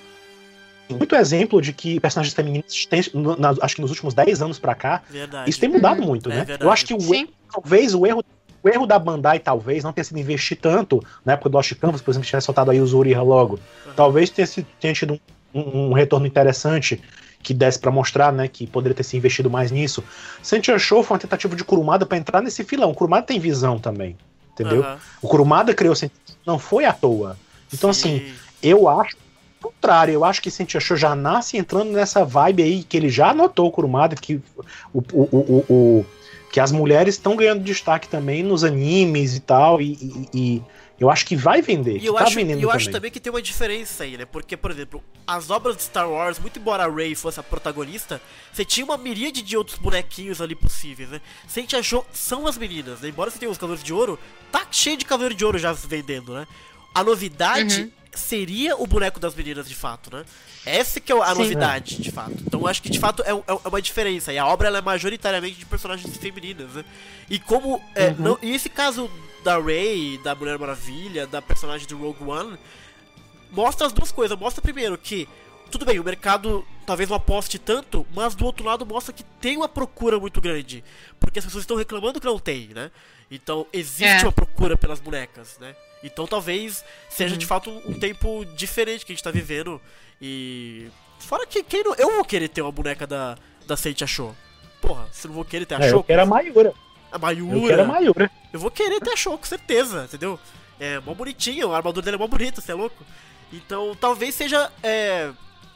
C: Tem muito exemplo de que personagens femininos têm, no- na- acho que nos últimos dez anos pra cá,
B: Verdade.
C: isso tem mudado
D: Uhum.
C: muito,
B: É
C: né?
B: verdade.
C: Eu acho que o
D: Sim.
C: erro, talvez o erro, o erro da Bandai talvez não tenha sido investir tanto na época do Lost Canvas, por exemplo, tivesse soltado aí o Zuriha logo.
B: Uhum.
C: Talvez tenha, sido- tenha tido um, um- um retorno interessante que desse pra mostrar, né, que poderia ter se investido mais nisso. Saint Show foi uma tentativa de Kurumada pra entrar nesse filão. O Kurumada tem visão também, entendeu?
B: Uhum.
C: O Kurumada criou Saint não foi à toa. Então, assim,
B: Sim.
C: eu acho o contrário, eu acho que Saint Show já nasce entrando nessa vibe aí, que ele já notou o Kurumada, que, o, o, o, o- que as mulheres estão ganhando destaque também nos animes e tal, e, e- e eu acho que vai vender,
B: E
C: que
B: eu,
C: tá
B: acho,
C: vendendo
B: eu
C: também.
B: acho também que tem uma diferença aí, né? Porque, por exemplo, as obras de Star Wars, muito embora a Rey fosse a protagonista, você tinha uma miríade de outros bonequinhos ali possíveis, né? Você a gente achou, são as meninas, né? Embora você tenha os Cavaleiros de Ouro, tá cheio de Cavaleiro de Ouro já se vendendo, né? A novidade
D: Uhum.
B: seria o boneco das meninas, de fato, né? Essa que é a
D: Sim.
B: novidade, de fato. Então eu acho que, de fato, é, é uma diferença. E a obra ela é majoritariamente de personagens femininas, né? E como... é,
C: Uhum.
B: não, e esse caso da Rey, da Mulher Maravilha, da personagem do Rogue One, mostra as duas coisas. Mostra primeiro que, tudo bem, o mercado talvez não aposte tanto, mas do outro lado mostra que tem uma procura muito grande. Porque as pessoas estão reclamando que não tem, né? Então existe
D: É.
B: uma procura pelas bonecas, né? Então talvez seja
D: Uhum.
B: de fato um tempo diferente que a gente tá vivendo. E. Fora que quem não, eu vou querer ter uma boneca da, da Saint Show. Porra, se não vou querer ter a
C: É, eu
B: Show.
C: quero a Mayura.
B: A Mayura.
C: Eu quero a Mayura.
B: Eu vou querer ter a Show, com certeza, entendeu? É mó bonitinho, a armadura dele é mó bonita, você é louco? Então talvez seja. É,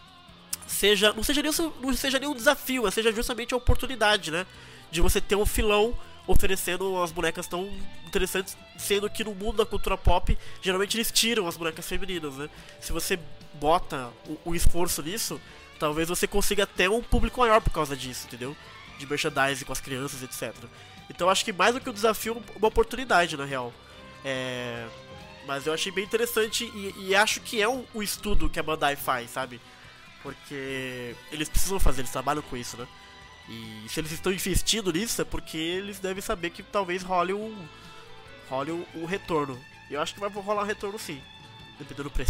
B: seja. Não seja, nem, não seja nem um desafio, mas seja justamente a oportunidade, né? De você ter um filão oferecendo umas bonecas tão interessantes, sendo que no mundo da cultura pop, geralmente eles tiram as bonecas femininas, né? Se você bota o, o esforço nisso, talvez você consiga até um público maior por causa disso, entendeu? De merchandising com as crianças, etcétera. Então eu acho que mais do que um desafio, uma oportunidade, na real. É... Mas eu achei bem interessante e, e acho que é um, um estudo que a Bandai faz, sabe? Porque eles precisam fazer, eles trabalham com isso, né? E se eles estão investindo nisso é porque eles devem saber que talvez role um, role um, um retorno. E eu acho que vai rolar um retorno sim, dependendo do preço.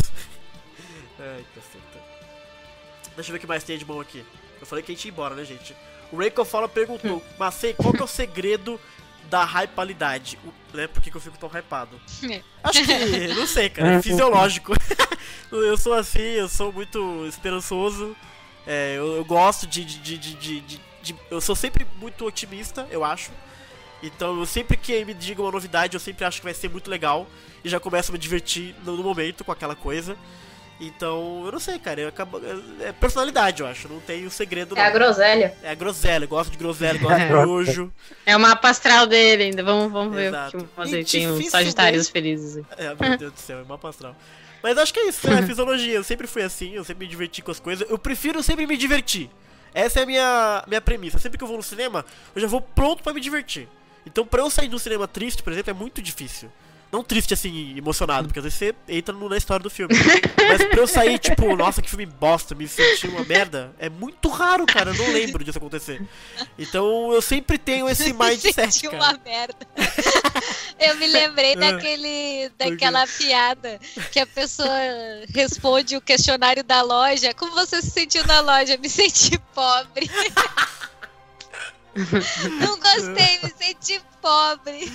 B: Ai, caceta. Deixa eu ver o que mais tem de bom aqui. Eu falei que a gente ia embora, né, gente? O Reiko Fala perguntou, Macei, qual que é o segredo da hypalidade? O- né, por que, que eu fico tão hypado? Acho que, não sei, cara, é fisiológico. Eu sou assim, eu sou muito esperançoso. É, eu, eu gosto de, de, de, de, de, de- de- Eu sou sempre muito otimista, eu acho. Então, eu sempre que me diga uma novidade, eu sempre acho que vai ser muito legal. E já começo a me divertir no, no momento com aquela coisa. Então, eu não sei, cara. Eu acabo, é personalidade, eu acho. Não tem o segredo, não.
F: É a groselha.
B: É a groselha. Eu gosto de groselha, gosto de nojo.
D: É o mapa astral dele ainda. Vamos, vamos ver
B: Exato.
D: o que fazer.
B: E
D: Tem os
B: dificilmente-
D: Sagitários felizes.
B: É, meu Deus do céu, é mapa astral. Mas acho que é isso, é a fisiologia. Eu sempre fui assim, eu sempre me diverti com as coisas. Eu prefiro sempre me divertir. Essa é a minha, minha premissa. Sempre que eu vou no cinema, eu já vou pronto pra me divertir. Então, pra eu sair do cinema triste, por exemplo, é muito difícil. Não triste, assim, emocionado, porque às vezes você entra no- na história do filme. Mas pra eu sair, tipo, nossa, que filme bosta, me sentir uma merda, é muito raro, cara. Eu não lembro disso acontecer. Então eu sempre tenho esse mindset,
E: Senti
B: cara.
E: uma merda. Eu me lembrei daquele, daquela piada que a pessoa responde o questionário da loja. Como você se sentiu na loja? Me senti pobre. Não gostei, me senti pobre.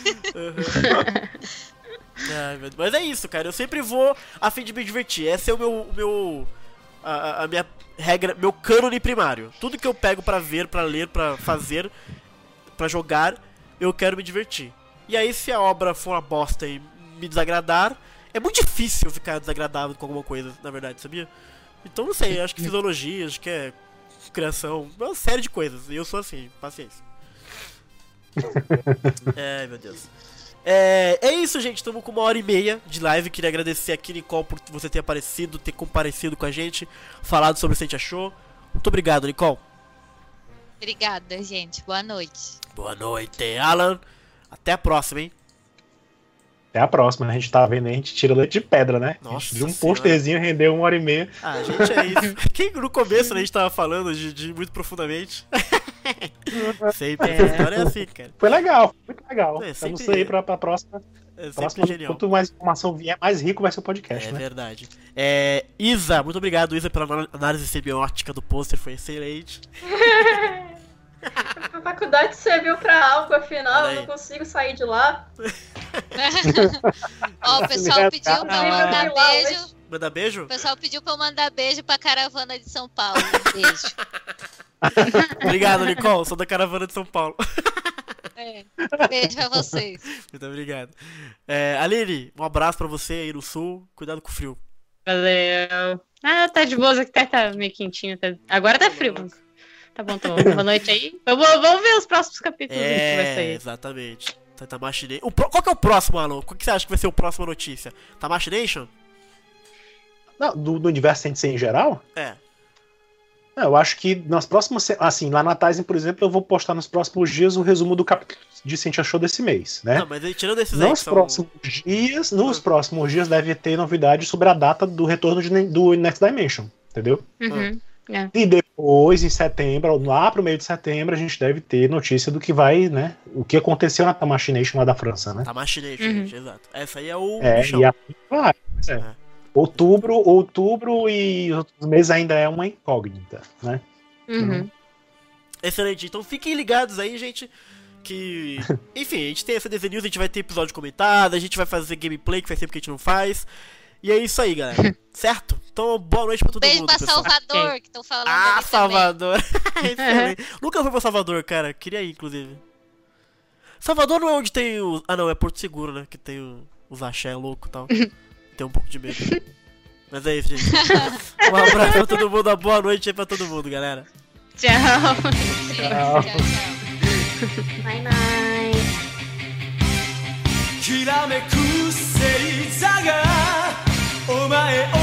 B: Ai, meu Deus. Mas é isso, cara. Eu sempre vou a fim de me divertir. Esse é o meu. O meu a, a minha regra, meu cânone primário. Tudo que eu pego pra ver, pra ler, pra fazer, pra jogar, eu quero me divertir. E aí, se a obra for uma bosta e me desagradar, é muito difícil eu ficar desagradável com alguma coisa, na verdade, sabia? Então, não sei, acho que fisiologia, acho que é criação, uma série de coisas. E eu sou assim, paciência. É, meu Deus. É, é isso, gente. Estamos com uma hora e meia de live. Queria agradecer aqui, Nicole, por você ter aparecido, ter comparecido com a gente, falado sobre o que você achou. Muito obrigado, Nicole.
E: Obrigada, gente. Boa noite.
B: Boa noite, Alan. Até a próxima, hein?
C: Até a próxima, né? A gente tá vendo aí, a gente tira leite de pedra, né? A
B: Nossa
C: gente viu um
B: Senhora.
C: posterzinho, rendeu uma hora e meia.
B: Ah, gente, é isso. Que no começo, né, a gente tava falando de, de muito profundamente. Sempre.
D: É.
B: Essa história é assim, cara.
C: Foi legal, muito legal.
B: É,
C: Estamos
B: sempre-
C: aí pra, pra próxima.
B: É sempre
C: próxima
B: genial.
C: Quanto mais informação vier, mais rico vai ser o podcast,
B: É
C: né?
B: verdade. É, Isa, muito obrigado, Isa, pela ana- análise semiótica do pôster, foi excelente.
F: A faculdade serviu pra algo, afinal,
B: Olha aí.
F: eu não consigo sair de lá.
E: Ó, o pessoal pediu pra eu mandar
F: Inclusive, eu vi lá
E: beijo.
F: hoje.
B: Manda beijo?
E: O pessoal pediu pra eu mandar beijo pra caravana de São Paulo. Um beijo.
B: Obrigado, Nicole, sou da caravana de São Paulo.
E: É. Beijo pra vocês.
B: Muito obrigado. É, Aline, um abraço pra você aí no sul, cuidado com o frio.
D: Valeu. Ah, tá de boa, aqui tá, tá meio quentinho. Tá... Agora tá frio. mas Tá bom, tá bom. Boa noite aí. Vamos, vamos ver os próximos capítulos aí que vai
B: É,
D: sair.
B: exatamente. Tamashi Nation. O pro- Qual que é o próximo, Alan? Qual que você acha que vai ser o próximo notícia? Tamashi Nation?
C: Não, do, do universo sem ser em geral?
B: É.
C: Não, eu acho que nas próximas. se- Assim, lá na Tizen, por exemplo, eu vou postar nos próximos dias o resumo do capítulo de Sentia Show desse mês, né?
B: Não, mas aí, tirando esses aí que
C: Nos
B: são...
C: próximos dias, nos
B: Ah.
C: próximos dias deve ter novidade sobre a data do retorno de ne- do Next Dimension, entendeu?
D: Uhum.
C: E depois, em setembro, lá pro meio de setembro, a gente deve ter notícia do que vai, né? O que aconteceu na Tamashi Nation lá da França, né?
B: Tamashi Nation,
D: Uhum.
B: gente, exato. Essa aí é o
C: É,
B: bichão.
C: e assim vai. pois é.
B: É.
C: Outubro, outubro e os outros meses ainda é uma incógnita, né?
D: Uhum.
B: Excelente, então fiquem ligados aí, gente, que... Enfim, a gente tem essa D Z News, a gente vai ter episódio comentado, a gente vai fazer gameplay, que faz tempo que a gente não faz. E é isso aí, galera. Certo? Então, boa noite pra todo
E: Beijo
B: mundo,
E: pra
B: pessoal.
E: Salvador, que estão falando
B: Ah,
E: ali também.
B: Salvador. Excelente. Nunca fui pra Salvador, cara. Queria ir, inclusive. Salvador não é onde tem o... Ah, não, é Porto Seguro, né? Que tem o... os axé louco e tal. Tem um pouco de medo. Mas é isso, gente. Um abraço pra todo mundo, uma boa noite aí pra todo mundo, galera.
D: Tchau.
E: Gente, tchau, tchau.
D: Bye, bye.
A: きらめく星座がお前を